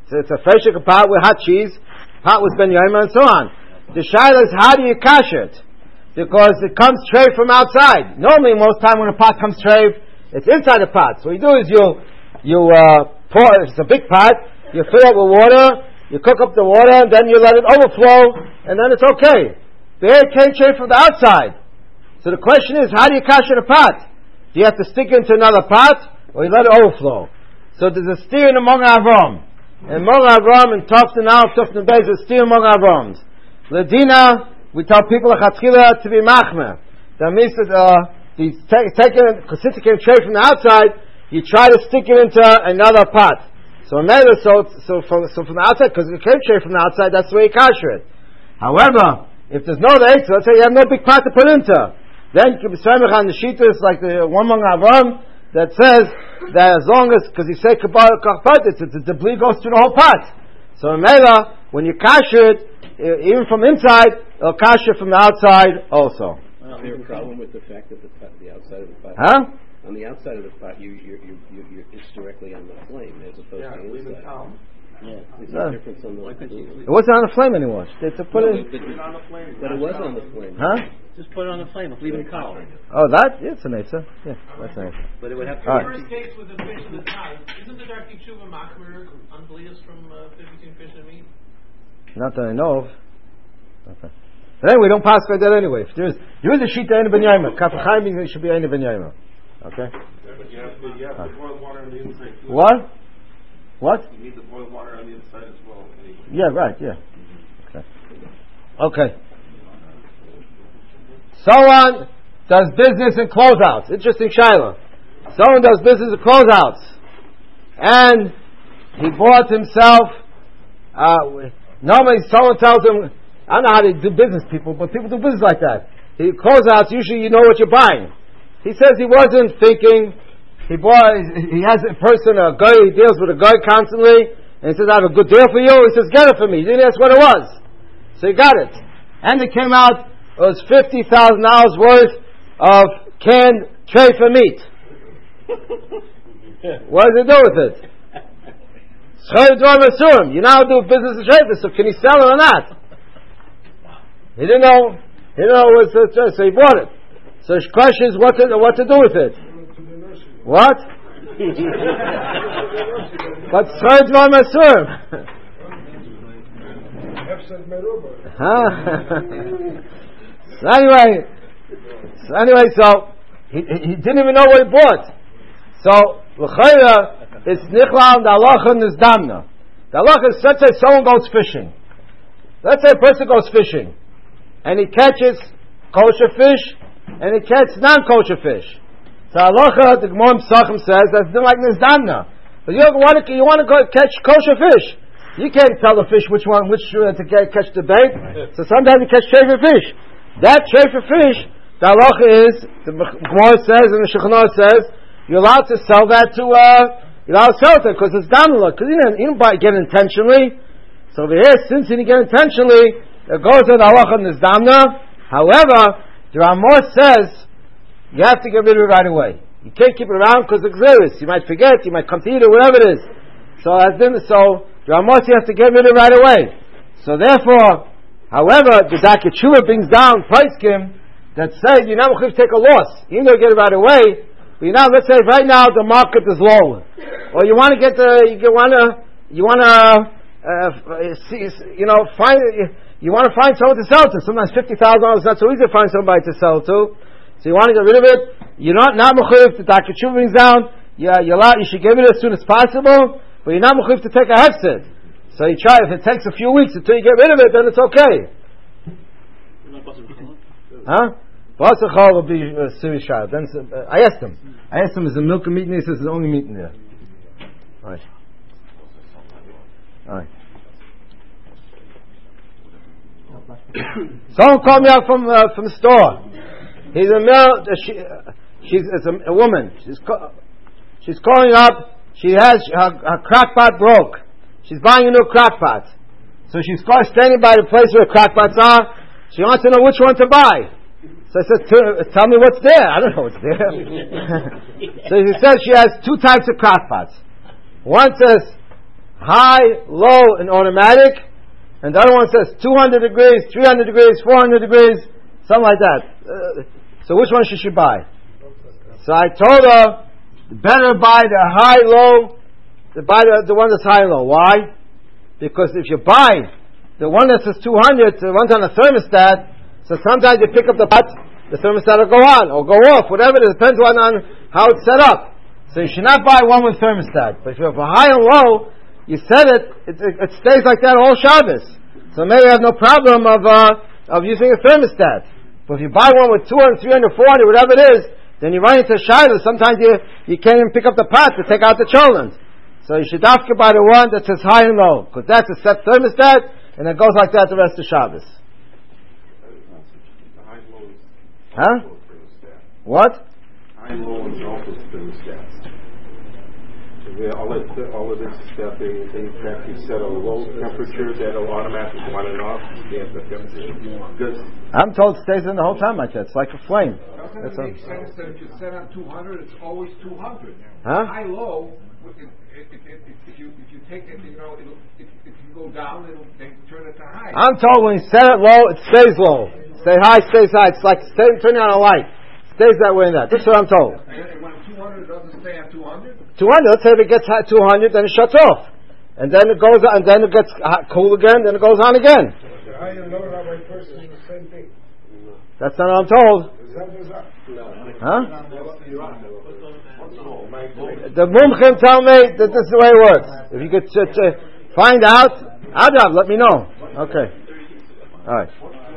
So it's a fresh pot with hot cheese. Pot was ben yaima and so on. The shaila is how do you kasher it? Because it comes straight from outside. Normally, most time when a pot comes straight, it's inside the pot. So what you do is you you uh, pour. It's a big pot. You fill it with water. You cook up the water, and then you let it overflow, and then it's okay. The air came straight from the outside. So the question is, how do you kasher the pot? Do you have to stick it into another pot, or you let it overflow? So there's a steer in the Mong Avram. And Mong Avram and Tofton Alf, Tofton Beis, there's a steer in Mong Avrams. Ladina, we tell people of Chatzchila to be machmer. That means that uh, you take, take it, because since it came straight from the outside, you try to stick it into another pot. So so so from so from the outside, because it came straight from the outside, that's the way you kasher it. However, if there's no leitz, let's say you have no big pot to put into, then you can be samech on the shitas like the one Mong Avram that says that as long as, because you say kabbalah kachpat, it's the debris goes through the whole pot. So in Mela, when you kasher it, even from inside, it'll kasher from the outside also. Is there a problem with the fact that the pot, the outside of the pot? Huh? On the outside of the pot, you, you, you, you, you, it's directly on the flame as opposed Yeah, to the leave it inside. calm. Yeah, is Yeah. there a difference on the? It wasn't on the flame anymore. They had to put No, it. but, Leave it on the flame. but it was on the flame. Huh? Just put it on the flame. Leave it calm. Oh, that? Yeah, it's a nicer. Yeah, that's nice. But it would have to. All The right. first case with the fish and the ties, isn't the darky tshuva machmer on blias from uh, fish between fish and meat? Not that I know of. Okay. But anyway, don't pass by that anyway. If there is, there is a sheet to Ein Ben Yaima. Kafachayim means it should be Ein Ben Yaima. Okay? But you have to, you have to boil water on the inside too. What? What? You need to boil water on the inside as well. Yeah, right, yeah. Okay. Okay. Someone does business in closeouts. Interesting Shiloh. Someone does business in closeouts. And he bought himself, uh, normally someone tells him, I don't know how they do business, people, but people do business like that. He closeouts, usually you know what you're buying. He says he wasn't thinking. He bought, he has a person, a guy, he deals with a guy constantly, and he says, I have a good deal for you. He says, get it for me. He didn't ask what it was. So he got it. And it came out, it was fifty thousand dollars worth of canned tray for meat. What does it do with it? You now do business in Shreifus, so can he sell it or not? He didn't know, he didn't know what it was, so he bought it. So the question is what to, what to do with it. What? But Tzchar Dvar Masurim. Huh? So anyway, so anyway, so he, he didn't even know what he bought. So l'chayra, it's nichlal the halacha and the damna. The halacha is, let's say someone goes fishing. Let's say a person goes fishing, and he catches kosher fish, and he catches non-kosher fish. So halacha, the Gemara Pesachim says that's like nisdamna. But you want to you want to go catch kosher fish. You can't tell the fish which one which uh, to get, catch the bait. So sometimes you catch trefer fish. That trefer fish, the halacha is the Gemara says and the Shulchan Aruch says you're allowed to sell that to uh you're allowed to sell it because it's damna because you didn't you didn't buy get it intentionally. So over here, since you didn't get it intentionally, it goes in the halacha nisdamna. However, the Ramah says you have to get rid of it right away. You can't keep it around because it's xeris. You might forget, you might come to eat it, whatever it is. So as then, so Ramos, you have to get rid of it right away. So therefore, however, the Darkei Teshuva brings down price kim that says you're not going to take a loss, even though you get it right away. But you know, let's say right now the market is low, or you want to get the, you want to, you want to, uh, see, you know, find, you want to find someone to sell to. Sometimes fifty thousand dollars is not so easy to find somebody to sell to. So you want to get rid of it. You're not not mechuyev. The Darkei Teshuva brings down. Yeah, you're allowed, you should give it as soon as possible, but you're not mechuyev to take a hefsed. So you try. If it takes a few weeks until you get rid of it, then it's okay. Huh? Basachal will be uh, serious shot. Then uh, I asked him. I asked him, "Is the milk and meat in there?" He says, "There's only meat in there." All right. All right. Someone called me up from uh, from the store. He's a male. Uh, she, uh, she's it's a, a woman. She's co- she's calling up. She has her, her crock pot broke. She's buying a new crock pot. So she's call, standing by the place where the crock pots are. She wants to know which one to buy. So I said, "Tell me what's there." I don't know what's there. So she says she has two types of crock pots. One says high, low, and automatic, and the other one says two hundred degrees, three hundred degrees, four hundred degrees, something like that. Uh, so which one should she buy? So I told her, better buy the high, low, to buy the, the one that's high and low. Why? Because if you buy the one that says two hundred, the one's on a thermostat, so sometimes you pick up the pot, the thermostat will go on or go off, whatever it is, depends on, on how it's set up. So you should not buy one with thermostat. But if you have a high and low, you set it, it, it stays like that all Shabbos. So maybe you have no problem of uh, of using a thermostat. But if you buy one with two hundred, three hundred, four hundred, whatever it is, then you run into Shiloh. Sometimes you, you can't even pick up the pot to take out the cholent. So you should dafka buy the one that says high and low, because that's a set thermostat, and it goes like that the rest of Shabbos. Huh? What? High and low is also thermostats. Yeah, all of, all of this stuff, they, they actually set a low temperature that'll automatically go on and off. They have the temperature. Good. I'm told it stays in the whole time like that. It's like a flame. Doesn't That's it make a, sense that if you set on two hundred, it's always two hundred? Huh? High low, if, if, if, if, if you if you take it, you know, it'll, if, if you go down, it'll they turn it to high. I'm told when you set it low, it stays low. Stay high, stays high. It's like stay, turning on a light. Stays that way in that. That's what I'm told. And when two hundred doesn't stay at two hundred? two hundred, let's say if it gets hot two hundred, then it shuts off. And then it goes on, and then it gets hot, cool again, then it goes on again. The high and low Rabbi person is the same thing. That's not what I'm told. Huh? The mumchim tell me that this is the way it works. If you could uh, uh, find out, Adav, let me know. Okay. Alright.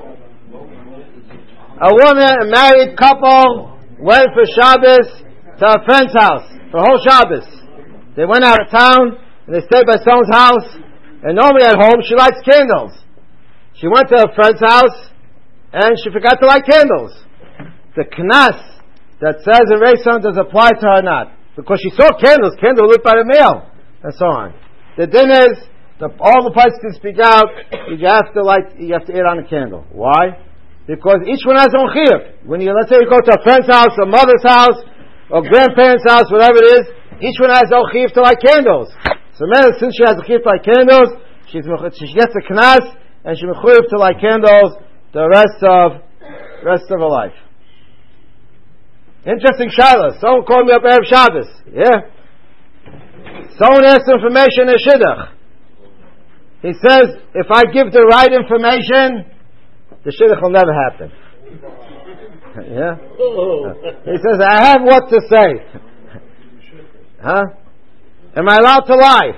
A woman, a married couple, went for Shabbos to a friend's house for a whole Shabbos. They went out of town and they stayed by someone's house, and normally at home she lights candles. She went to a friend's house and she forgot to light candles. The knas that says in Reison does apply to her or not, because she saw candles, candles lit by the male, and so on. The din is the, all the parts can speak out. You have to light. You have to eat on a candle. Why? Because each one has their own chiyuv. When you, let's say you go to a friend's house, a mother's house, or grandparents' house, whatever it is, each one has their own chiyuv to light candles. So man, since she has a chiyuv to light candles, she's, she gets a knas, and she's mechuyev to light candles the rest of rest of her life. Interesting shaila. Someone called me up Erev Shabbos. Yeah. Someone asked information in Shidduch. He says, if I give the right information, the shidduch will never happen. Yeah? He says, I have what to say. Huh? Am I allowed to lie?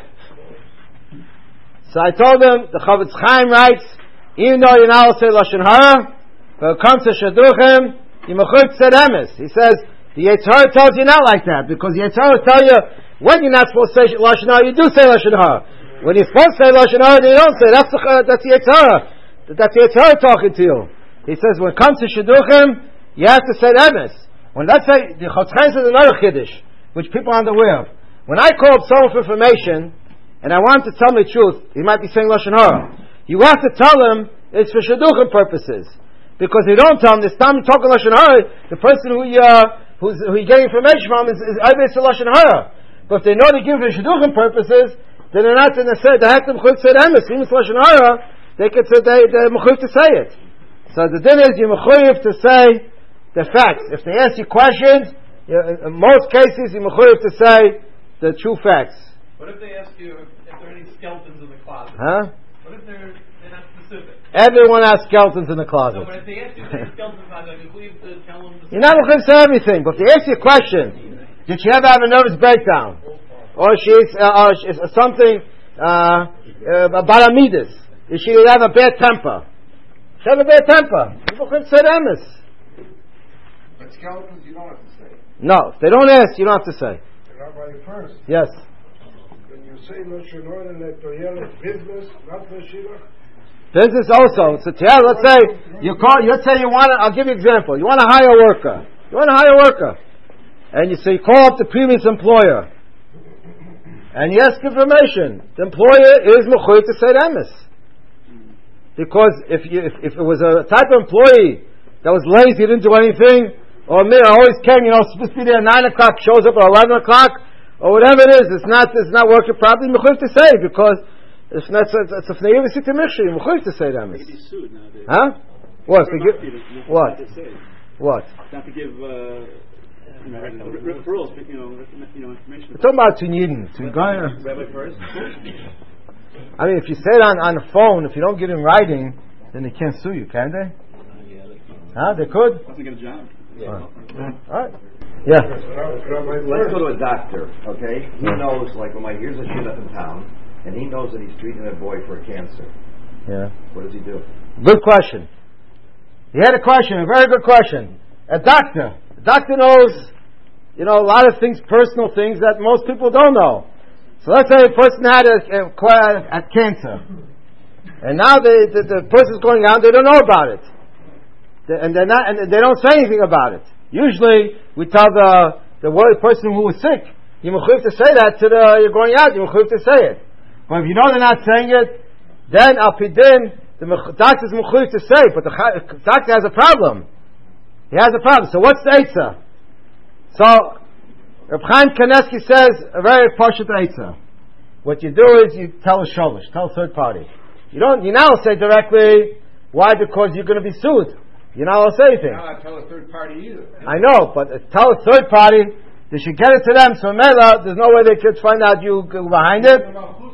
So I told him, the Chavetz Chaim writes, even though you're not allowed to say Lashon Hara, but it comes to Shidduchim, you mechuyev to say emes. He says, the Yetzer Hara tells you not like that, because the Yetzer Hara tell you, when you're not supposed to say Lashon Hara, you do say Lashon Hara. When you're supposed to say Lashon Hara, you don't say. That's the, that's the Yetzer Hara. That's the Yetzer Hara talking to you. He says, when it comes to Shidduchim, you have to say emes. When let's say, the Chavetz Chaim says another Chiddush, which people aren't aware of. When I call up someone for information, and I want him to tell me the truth, he might be saying Lashon Hara. You have to tell him it's for Shidduchim purposes. Because if you don't tell him, this time you're talking Lashon Hara, the person who you, uh, who's, who you get information from is, is obviously Lashon Hara. But if they know they give it for Shidduchim purposes, then they're not going to say, they have to mechuyev to say emes. Even if it's Lashon Hara, they could say, they, they're mechuyev to say it. So the din is, you're mechuyev to say the facts. If they ask you questions, in most cases, you're mechuyev to say the true facts. What if they ask you if there are any skeletons in the closet? Huh? What if they're, they're not specific? Everyone has skeletons in the closet. No, but if they ask you if there are skeletons in the closet, you leave to tell them the You're not mechuyev to say everything, but if they ask you a question, did she ever have a nervous breakdown? Or she's, uh, or she's uh, something, uh, uh, about Amidus. Did she have a bad temper? She have a bad temper. People could say emes. But skeletons, you don't have to say. No, if they don't ask, you don't have to say. Rabbi, first, Yes. when you say Lashon Hara, let to business, not for Shidduch. Business also. So yeah, let's say you call. Let's say you want to. I'll give you an example. You want to hire a worker. You want to hire a worker, and you say you call up the previous employer, and you ask information. The employer is mechuyev to say emes, because if you if, if it was a type of employee that was lazy, didn't do anything, or me, I always came, you know, supposed to be there at nine o'clock, shows up at eleven o'clock, or whatever it is, it's not it's not working properly. Mechuyev to say it because it's not it's a fnei v'sit mishri. Mechuyev to say that. They can be sued nowadays. Huh? What? To give, what? What? Not to give uh, you know, referrals, you know, you know, information. We're talking about to Yidden, to guy. Rabbi first. I mean, if you say it on, on the phone, if you don't get it in writing, then they can't sue you, can they? Huh? They could? Doesn't get a job. Yeah. All right. Yeah. Let's go to a doctor, okay? He knows, like, when my here's a shit up in town, and he knows that he's treating a boy for cancer. Yeah. What does he do? Good question. He had a question, a very good question. A doctor. A doctor knows, you know, a lot of things, personal things that most people don't know. So let's say a person had a, a, a cancer, and now they, the, the person's going out, they don't know about it, they, and they're not, and they don't say anything about it. Usually, we tell the the person who was sick, you're mechuyev to say that to the you're going out, you're mechuyev to say it. But if you know they're not saying it, then al pidin, the doctor's mechuyev to say, but the doctor has a problem. He has a problem. So what's the eitzah? So Reb Chaim Kanievsky says a very pashut eitzah. What you do is you tell a sholish, tell a third party. You don't. You now say directly. Why? Because you're going to be sued. You're not allowed to say anything. Now I tell a third party either. I know, but uh, tell a third party. They should get it to them. So Mela, there's no way they could find out you go behind it.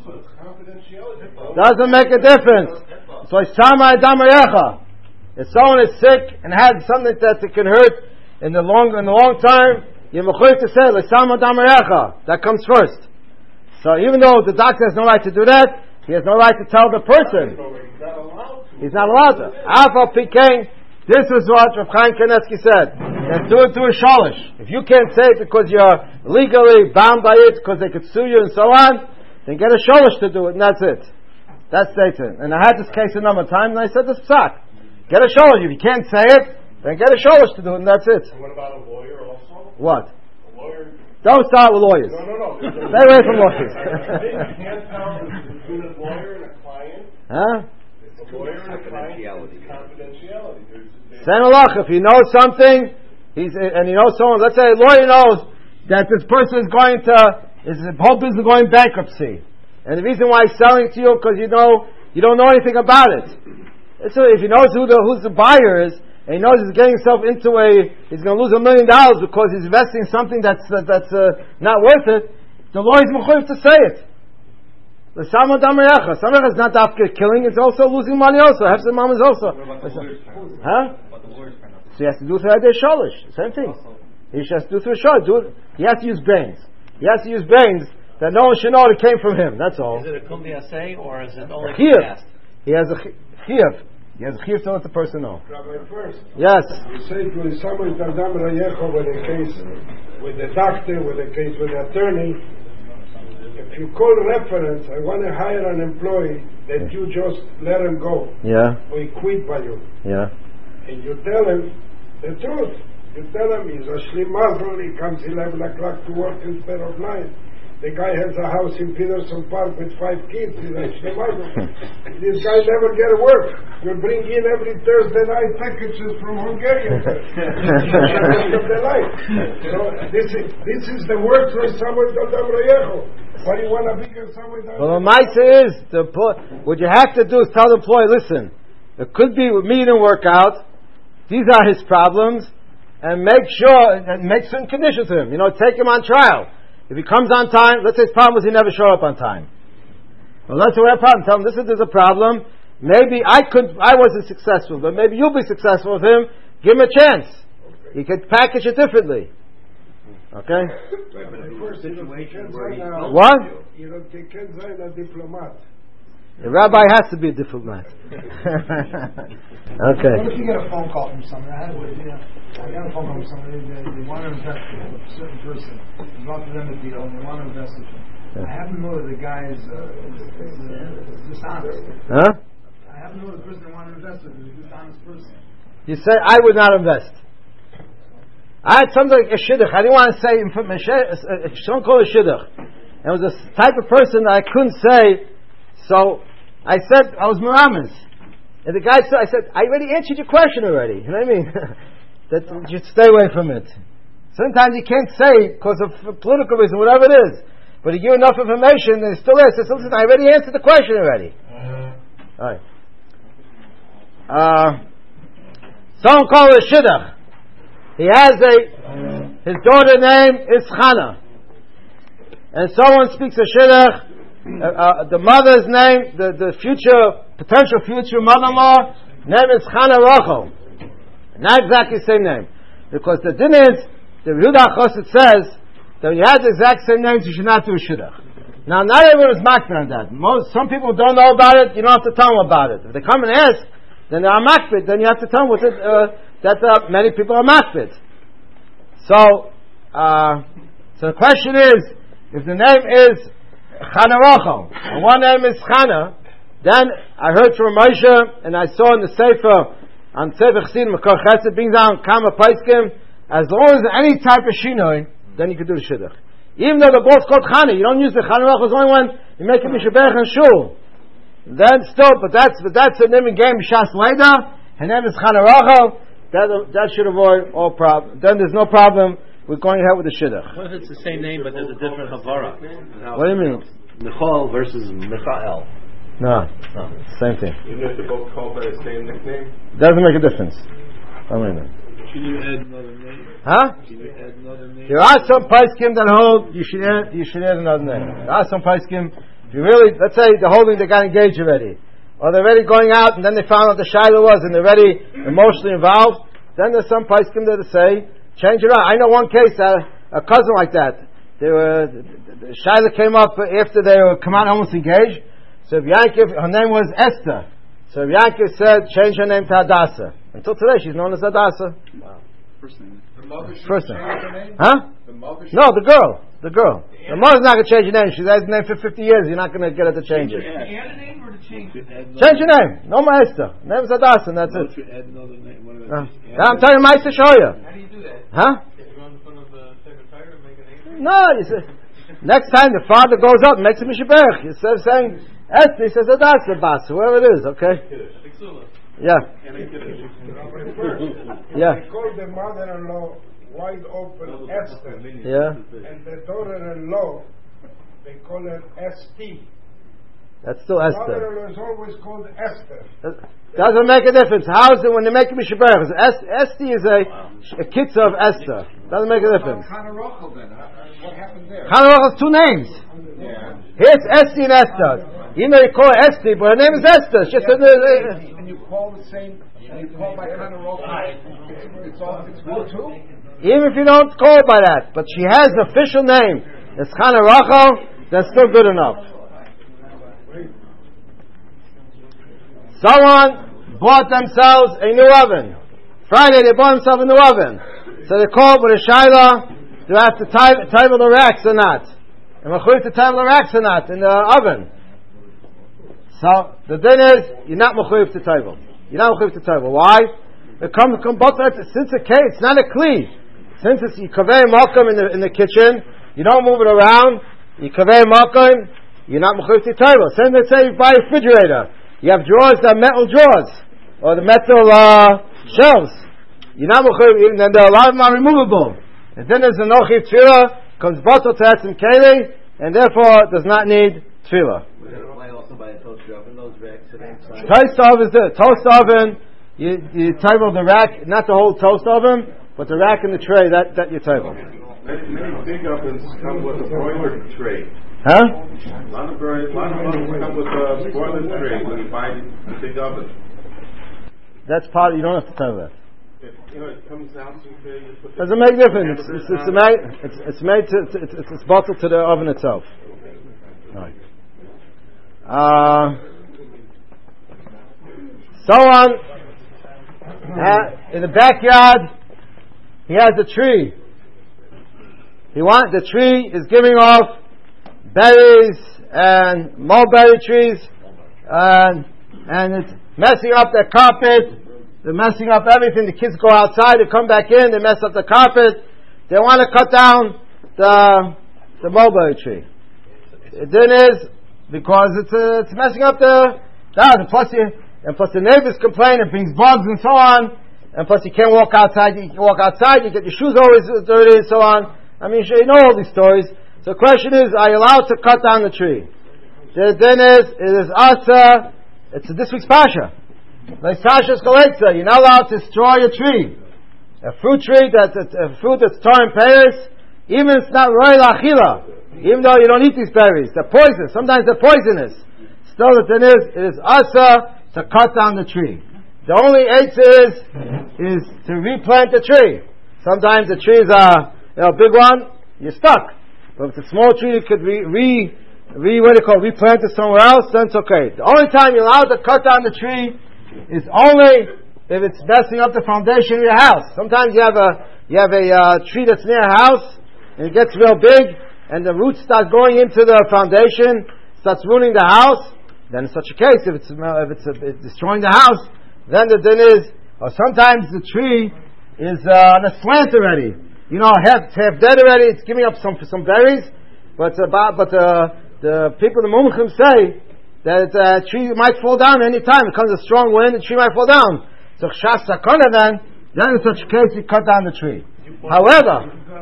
Doesn't make a difference. So it's Shama Adam Reyecha. If someone is sick and has something that it can hurt in the long in the long term, you're mechuyev to say L'Shama Adam Reyecha. That comes first. So even though the doctor has no right to do that, he has no right to tell the person. He's not allowed to. Afal Pikein. This is what Reb Chaim Kanievsky said. Let's do it through a sholish. If you can't say it because you're legally bound by it, because they could sue you and so on, then get a sholish to do it, and that's it. That's Satan. And I had this case a number of times, and I said this psak. Get a sholish. If you can't say it, then get a sholish to do it, and that's it. And what about a lawyer also? What? A lawyer. Don't start with lawyers. No, no, no. Stay away from lawyers. You can't tell between a lawyer and a client. Huh? It's a lawyer and a client. Confidentiality. Confidentiality. Same halach. If he knows something, he's and he knows someone. Let's say a lawyer knows that this person is going to is his whole business going bankruptcy, and the reason why he's selling it to you because you know you don't know anything about it. So if he knows who the who's the buyer is, and he knows he's getting himself into a he's going to lose a million dollars because he's investing in something that's uh, that's uh, not worth it, the lawyer's mechuyev to say it. The Sama Damayacha. Samach is not after killing; it's also losing money. Also, Hefzer Mam is also. Huh? So he has to do through Adei Sholish. Same thing. He has to do through a Sholish. Do it. He has to use brains. He has to use brains that no one should know it came from him. That's all. Is it a kumbi asay or is it only Chiyuv. cast? He has a chiyuv. He has a chiyuv to let the person know. Rabbi, first. Yes. You say to someone Adam Rayecha with a case with the doctor, with a case with the attorney. If you call reference, I want to hire an employee that you just let him go. Yeah. Or he quit by you. Yeah. And you tell him the truth. You tell him he's a shlimazel, he comes eleven o'clock to work instead of nine. The guy has a house in Peterson Park with five kids, he's a shlimazel. This guy never get to work. You bring in every Thursday night packages from Hungarian. the life. So this is this is the work for Samuel Dadam Rayecho. Why do you want to be Samuel Dadam? Well, the Maisa is to put, what you have to do is tell the employee, listen, it could be with me didn't work out. These are his problems, and make sure and make certain conditions to him. You know, take him on trial. If he comes on time, let's say his problem was he never showed up on time. Well, let's say we have a problem. Tell him, listen, there's a problem. Maybe I could, I wasn't successful, but maybe you'll be successful with him. Give him a chance. Okay. He could package it differently. Okay. What? You know, you can't sign a diplomat. The rabbi has to be a diplomat. Okay. What if you get a phone call from somebody? I had a, you know, I got a phone call from somebody. They, they want to invest in a certain person. They want them a deal and they want to invest in him. Yeah. I happen to know that the guy is, uh, is, is, uh, is dishonest. Huh? I happen to know the person they want to invest in is a dishonest person. You say, I would not invest. I had something like a shidduch. I didn't want to say, someone called a shidduch. And it was a type of person that I couldn't say. So I said, I was Meramis. And the guy said, I said, I already answered your question already. You know what I mean? That you stay away from it. Sometimes you can't say because of political reason, whatever it is. But you give enough information, and it's still there. Says, listen, I already answered the question already. All right. Uh, someone called a shidduch. He has a, his daughter's name is Chana. And someone speaks a shidduch, uh, uh, the mother's name, the, the future, potential future mother-in-law, name is Chana Rachel. Not exactly the same name. Because the din is, the Yehuda Chosid says, that when you have the exact same names, you should not do a shidduch. Now, not everyone is makbid on that. Most, some people don't know about it, you don't have to tell them about it. If they come and ask, then they are makbid, then you have to tell them with it, uh, that uh, many people are makbid. So, uh, so the question is, if the name is Chana Rachel, and one name is Chana, then I heard from Moshe, and I saw in the Sefer, on Sefer Chassid, Makor Chesed, brings down Kama Paiskim, as long as any type of shinoi, then you can do the shidduch. Even though the both called Chana, you don't use the Chana Rachel, only when you make a Mishabech and Shul. Then still, but that's, but that's a name in game, Shas Leda, her name is Chana Rachel, that, that should avoid all problem. Then there's no problem with going ahead with the shidduch. What if it's the same name but there's a different Havara? What do you mean? Michal versus Michael. No, no, same thing. Even if they're both called by the same nickname? Doesn't make a difference. I mean, Can you add another name? huh? Can you add another name? There are some paiskim that hold you should add, you should add another name. There are some paiskim. If you really, let's say the holding they got engaged already, or they're already going out, and then they found out the shiloh was, and they're already emotionally involved. Then there's some paiskim that say change it around. I know one case, uh, a cousin like that. They were the, the shiloh came up after they were come out almost engaged. So if Yankiv, her name was Esther. So if Yankiv said change her name to Hadassah. Until today, she's known as Hadassah. Wow. First name. The mother should First change name. her name? Huh? The mother should No, the girl. The girl. The mother's not going to change her name. She's had the name for fifty years. You're not going to get her to change it. To add a name or to change it? Change your name. No more Esther. Name is Hadassah, and that's it. You add another name. What Uh, about this? I'm telling you, Meister Shoya. How do you do that? Huh? If you go in front of the secretary and make a name? No, you say, next time the father goes up and makes a mishabech, instead of saying Esther, he says Hadassah Bas, whoever it is, okay? Yeah. Yeah. They call the mother-in-law wide open Esther. Yeah. And the daughter-in-law, they call her S T. That's still Esther. Mother-in-law is always called Esther. Doesn't make a difference. How is it when they make a mishabech? Esther is a, a kitzah of Esther. Doesn't make a difference. Chana Rachel then. What happened there? Chana Rachel has two names. Yeah. Here it's Esther and Esther. You know you call her Esther, but her name is Esther. It's just Yeah, a, uh, and you call the same, and you call by Chana Rachel, it's, it's all, it's good too? even if you don't call it by that, but she has the official name. It's Chana Rachel, that's still good enough. Someone bought themselves a new oven. Friday they bought themselves a new oven. So they called with a shayla, do I have to table the racks or not? Am I going to table the racks or not in the oven? So the din is, you're not mechuyev to table. You're not mechuyev to table. Why? It comes, come, since a case, it's not a kli. Since it's you kaveh malkum in the in the kitchen, you don't move it around. You kaveh malkum, you're not mechuyev to table. Same they say you buy a refrigerator. You have drawers that are metal drawers or the metal uh, shelves. You're not mechuyev, and then a lot of them are removable. And then there's an ochiv tefillah comes bottle to some keli, and therefore does not need tefillah. Toast oven is the toast oven. You you table the rack, not the whole toast oven, but the rack and the tray. That that you table. Many, many big ovens come with a broiler tray. Huh? A lot of, bro- a lot of ovens come with a broiler tray when you buy the big oven. That's part. You don't have to table that. It, you know, it comes out so you you put the Doesn't make a difference. It's, it's, it's, made, it's, it's made to it's, it's, it's bottled to the oven itself. All right. Uh, someone uh, in the backyard, he has a tree. He want the tree is giving off berries and mulberry trees, and and it's messing up their carpet. They're messing up everything. The kids go outside, they come back in, they mess up the carpet. They want to cut down the the mulberry tree. The din is because it's uh, it's messing up the the house. And plus, you, and plus the neighbors complain. It brings bugs and so on. and plus you can't walk outside. You can walk outside. You get your shoes always dirty and so on. I mean, sure, you know all these stories. So the question is, are you allowed to cut down the tree? The then is it is asa. It's this week's pasha. Like Sasha's Galetza, you're not allowed to destroy a tree. A fruit tree that's a, a fruit that's torn pears, even if it's not royal achila, even though you don't eat these berries, they're poisonous. Sometimes they're poisonous. Still, the thing is, it is asa to cut down the tree. The only answer is is to replant the tree. Sometimes the tree is a you know, big one, you're stuck. But if it's a small tree, you could re, re, re what do you call it, replant it somewhere else, then it's okay. The only time you're allowed to cut down the tree is only if it's messing up the foundation of your house. Sometimes you have a you have a uh, tree that's near a house and it gets real big and the roots start going into the foundation, starts ruining the house. Then in such a case, if it's if it's, uh, it's destroying the house, then the din is. Or sometimes the tree is uh, on a slant already. You know, half half dead already. It's giving up some some berries, but about but uh, the people the mumchim say that a uh, tree might fall down any time. It comes a strong wind, the tree might fall down. So chas sakana then, then in such a case you cut down the tree. However,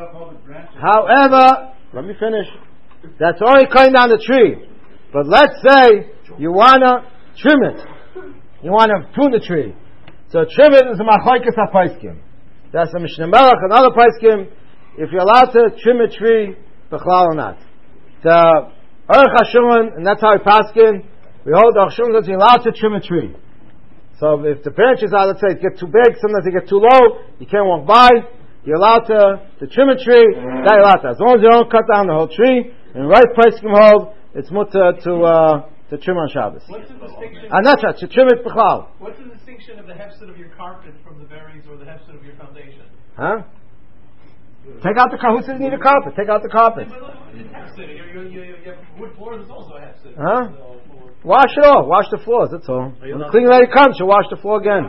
however, let me finish. That's only cutting down the tree. But let's say you wanna trim it. You wanna prune the tree. So trim it is a machlokes hapaiskim. That's a Mishnah Melech, another paiskim. If you're allowed to trim a tree, b'chlal or not. The Aruch HaShulchan, and that's how we paskin. We hold the Shulchan that you're allowed to trim a tree. So if the branches are, let's say, get too big, sometimes they get too low, you can't walk by, you're allowed to, to trim a tree, that you're allowed to. As long as you don't cut down the whole tree, and right paiskim hold, it's mutter to, uh, to trim on Shabbos. What's the distinction? And that's right, to trim it b'chlal. What's the distinction of the hefset of your carpet from the berries or the hefset of your foundation? Huh? Take out the carpet. Who says you need a carpet? Take out the carpet. It's hefset. You, you, you, you have wood floors. It's also a hefset. Huh? Wash it off. Wash the floors. That's all. When the cleaning lady comes, she'll wash the floor again.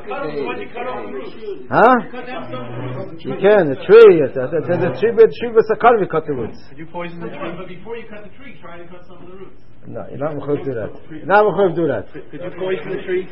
Huh? You can. The tree. The, the, the, the tree. The tree was a cut. We cut the roots. Could you poison the tree? But before you cut the tree, try to cut some of the roots. No, you're not going to do that. You're not going to do that. Could you poison the tree?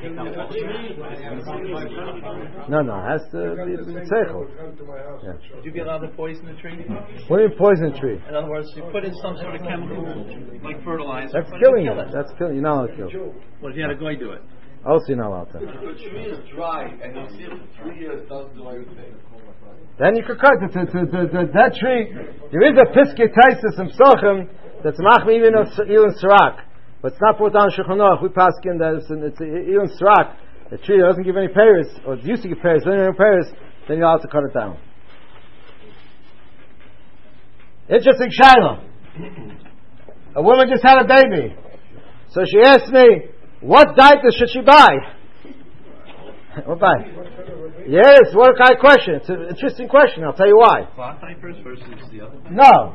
No, no. It has to be tzeichel. Yeah. Would you be allowed to poison the tree? What do you mean poison the tree? In other words, you put in some sort of chemical, like fertilizer. That's killing it. That's killing. You're not allowed to kill. What if you had a guy do it? Also, you're not allowed to. If the tree is dry and you see it for three years, doesn't do anything. Then you could cut it. To, to, to, to, that tree, there is a piskei taisus in Psochim that's machmi even of Ilun Sirak, but it's not put on Shulchan Aruch. We pass in that it's, it's Ilun Sirak. The tree doesn't give any pears, or it used to give pears, doesn't give any pears, then you're allowed to cut it down. Interesting shayla. A woman just had a baby, so she asked me, what diaper should she buy? What buy? Yes, what kind of question? It's an interesting question. I'll tell you why. Cloth diapers versus the other? No.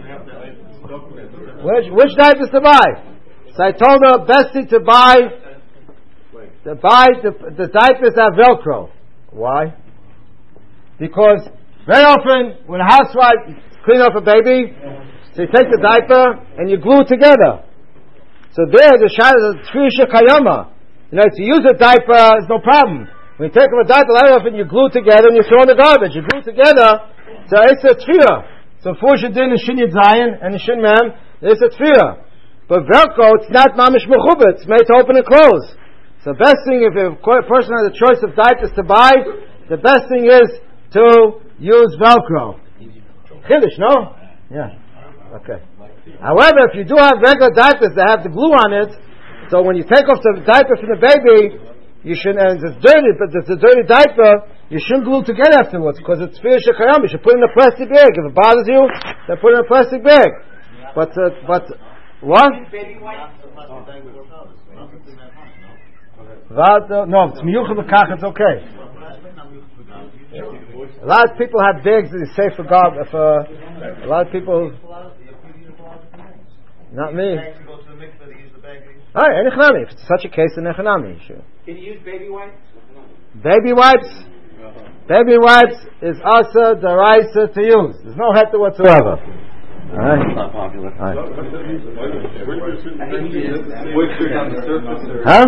Which which diapers to buy? So I told her best thing to buy to buy the, the diapers that have Velcro. Why? Because very often when a housewife clean up a baby, so you take the diaper and you glue it together. So there the shot is a tfisha kayama. You know, to use a diaper is no problem. When you take a diaper, very often you glue together and you throw in the garbage. You glue together, so it's a tfiyah. So for Shadin and Shin Yitzayin and Shin Mem, it's a tfiyah. But Velcro, it's not mamish mechubet. It's made to open and close. So the best thing, if a person has a choice of diapers to buy, the best thing is to use Velcro. Chiddush, no? Yeah. Okay. However, if you do have regular diapers that have the glue on it, so when you take off the diaper from the baby, you shouldn't, and it's dirty, but it's a dirty diaper, you shouldn't glue together afterwards, because it's fish shekayam. You should put it in a plastic bag. If it bothers you, then put it in a plastic bag. But, uh, but, what? No, it's miyuchah b'kach, it's okay. A lot of people have bags that they save for God. If, uh, a lot of people, not me. Alright, enechanami. If it's such a case, then enechanami. Sure. Can you use baby wipes? Baby wipes? Baby wipes is also the right to use. There's no heter whatsoever. Alright? It's not popular. Alright. Moisture on the surface. Huh?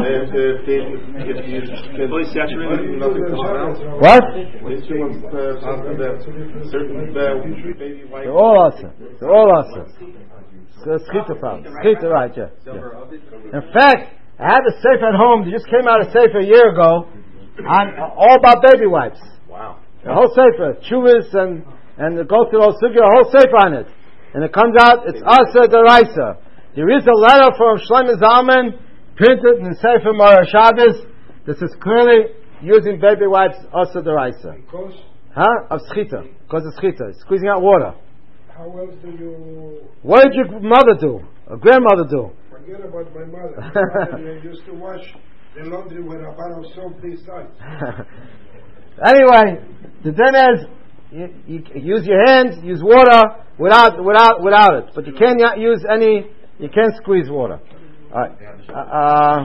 Fully saturated. What? Instruments, uh, something that certain uh, baby white. They're all awesome. They're all awesome. Schita problem. Schita, right, yeah. yeah. In fact, I had a safe at home. They just came out a safe a year ago on uh, all about baby wipes. Wow. The whole safer, chuvas and and the go to the sugya, a whole safer on it. And it comes out, it's Asa Daraisa. There is a letter from Shlomo Zalman printed in Sefer Mara Shabbos. This is clearly using baby wipes Asa Daraisa. Because? Huh? Of schita. Because of schita. Squeezing out water. How else do you... What did your mother do? Or grandmother do? Forget about my mother. My mother used to wash the laundry with a bar of soap this size. Anyway, the thing is, you, you use your hands, use water without without without it, but you can't use any. You can't squeeze water. All right. Uh, uh,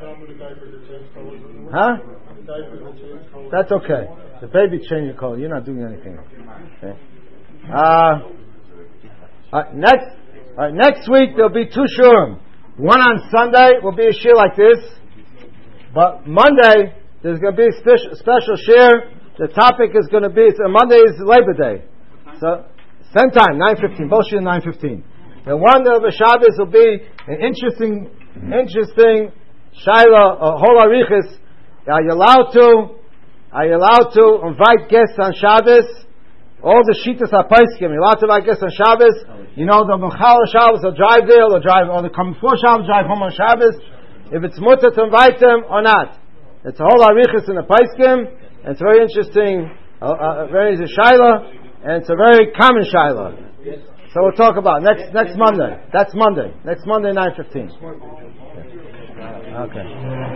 huh? That's okay. The baby change your color. You're not doing anything. Okay. Uh, all right, next. All right, next week there'll be two shurim. One on Sunday will be a shir like this, but Monday there's going to be a special, special shir. The topic is going to be, so Monday is Labor Day. So, same time, nine fifteen. Both shir nine fifteen. The one of the Shabbos will be an interesting, interesting Shaila, a whole arichis. Are you allowed to, are you allowed to invite guests on Shabbos? All the Shitas are Paiskim. You're allowed to invite guests on Shabbos. You know, the Mechal Shabbos will drive there, they'll drive, or they come before Shabbos, drive home on Shabbos. If it's mutter to invite them or not. It's a whole arichis in the Paiskim. And it's very interesting, uh, uh, very easy shaila, and it's a very common shaila. So we'll talk about it next next Monday. That's Monday. Next Monday, nine fifteen. Okay.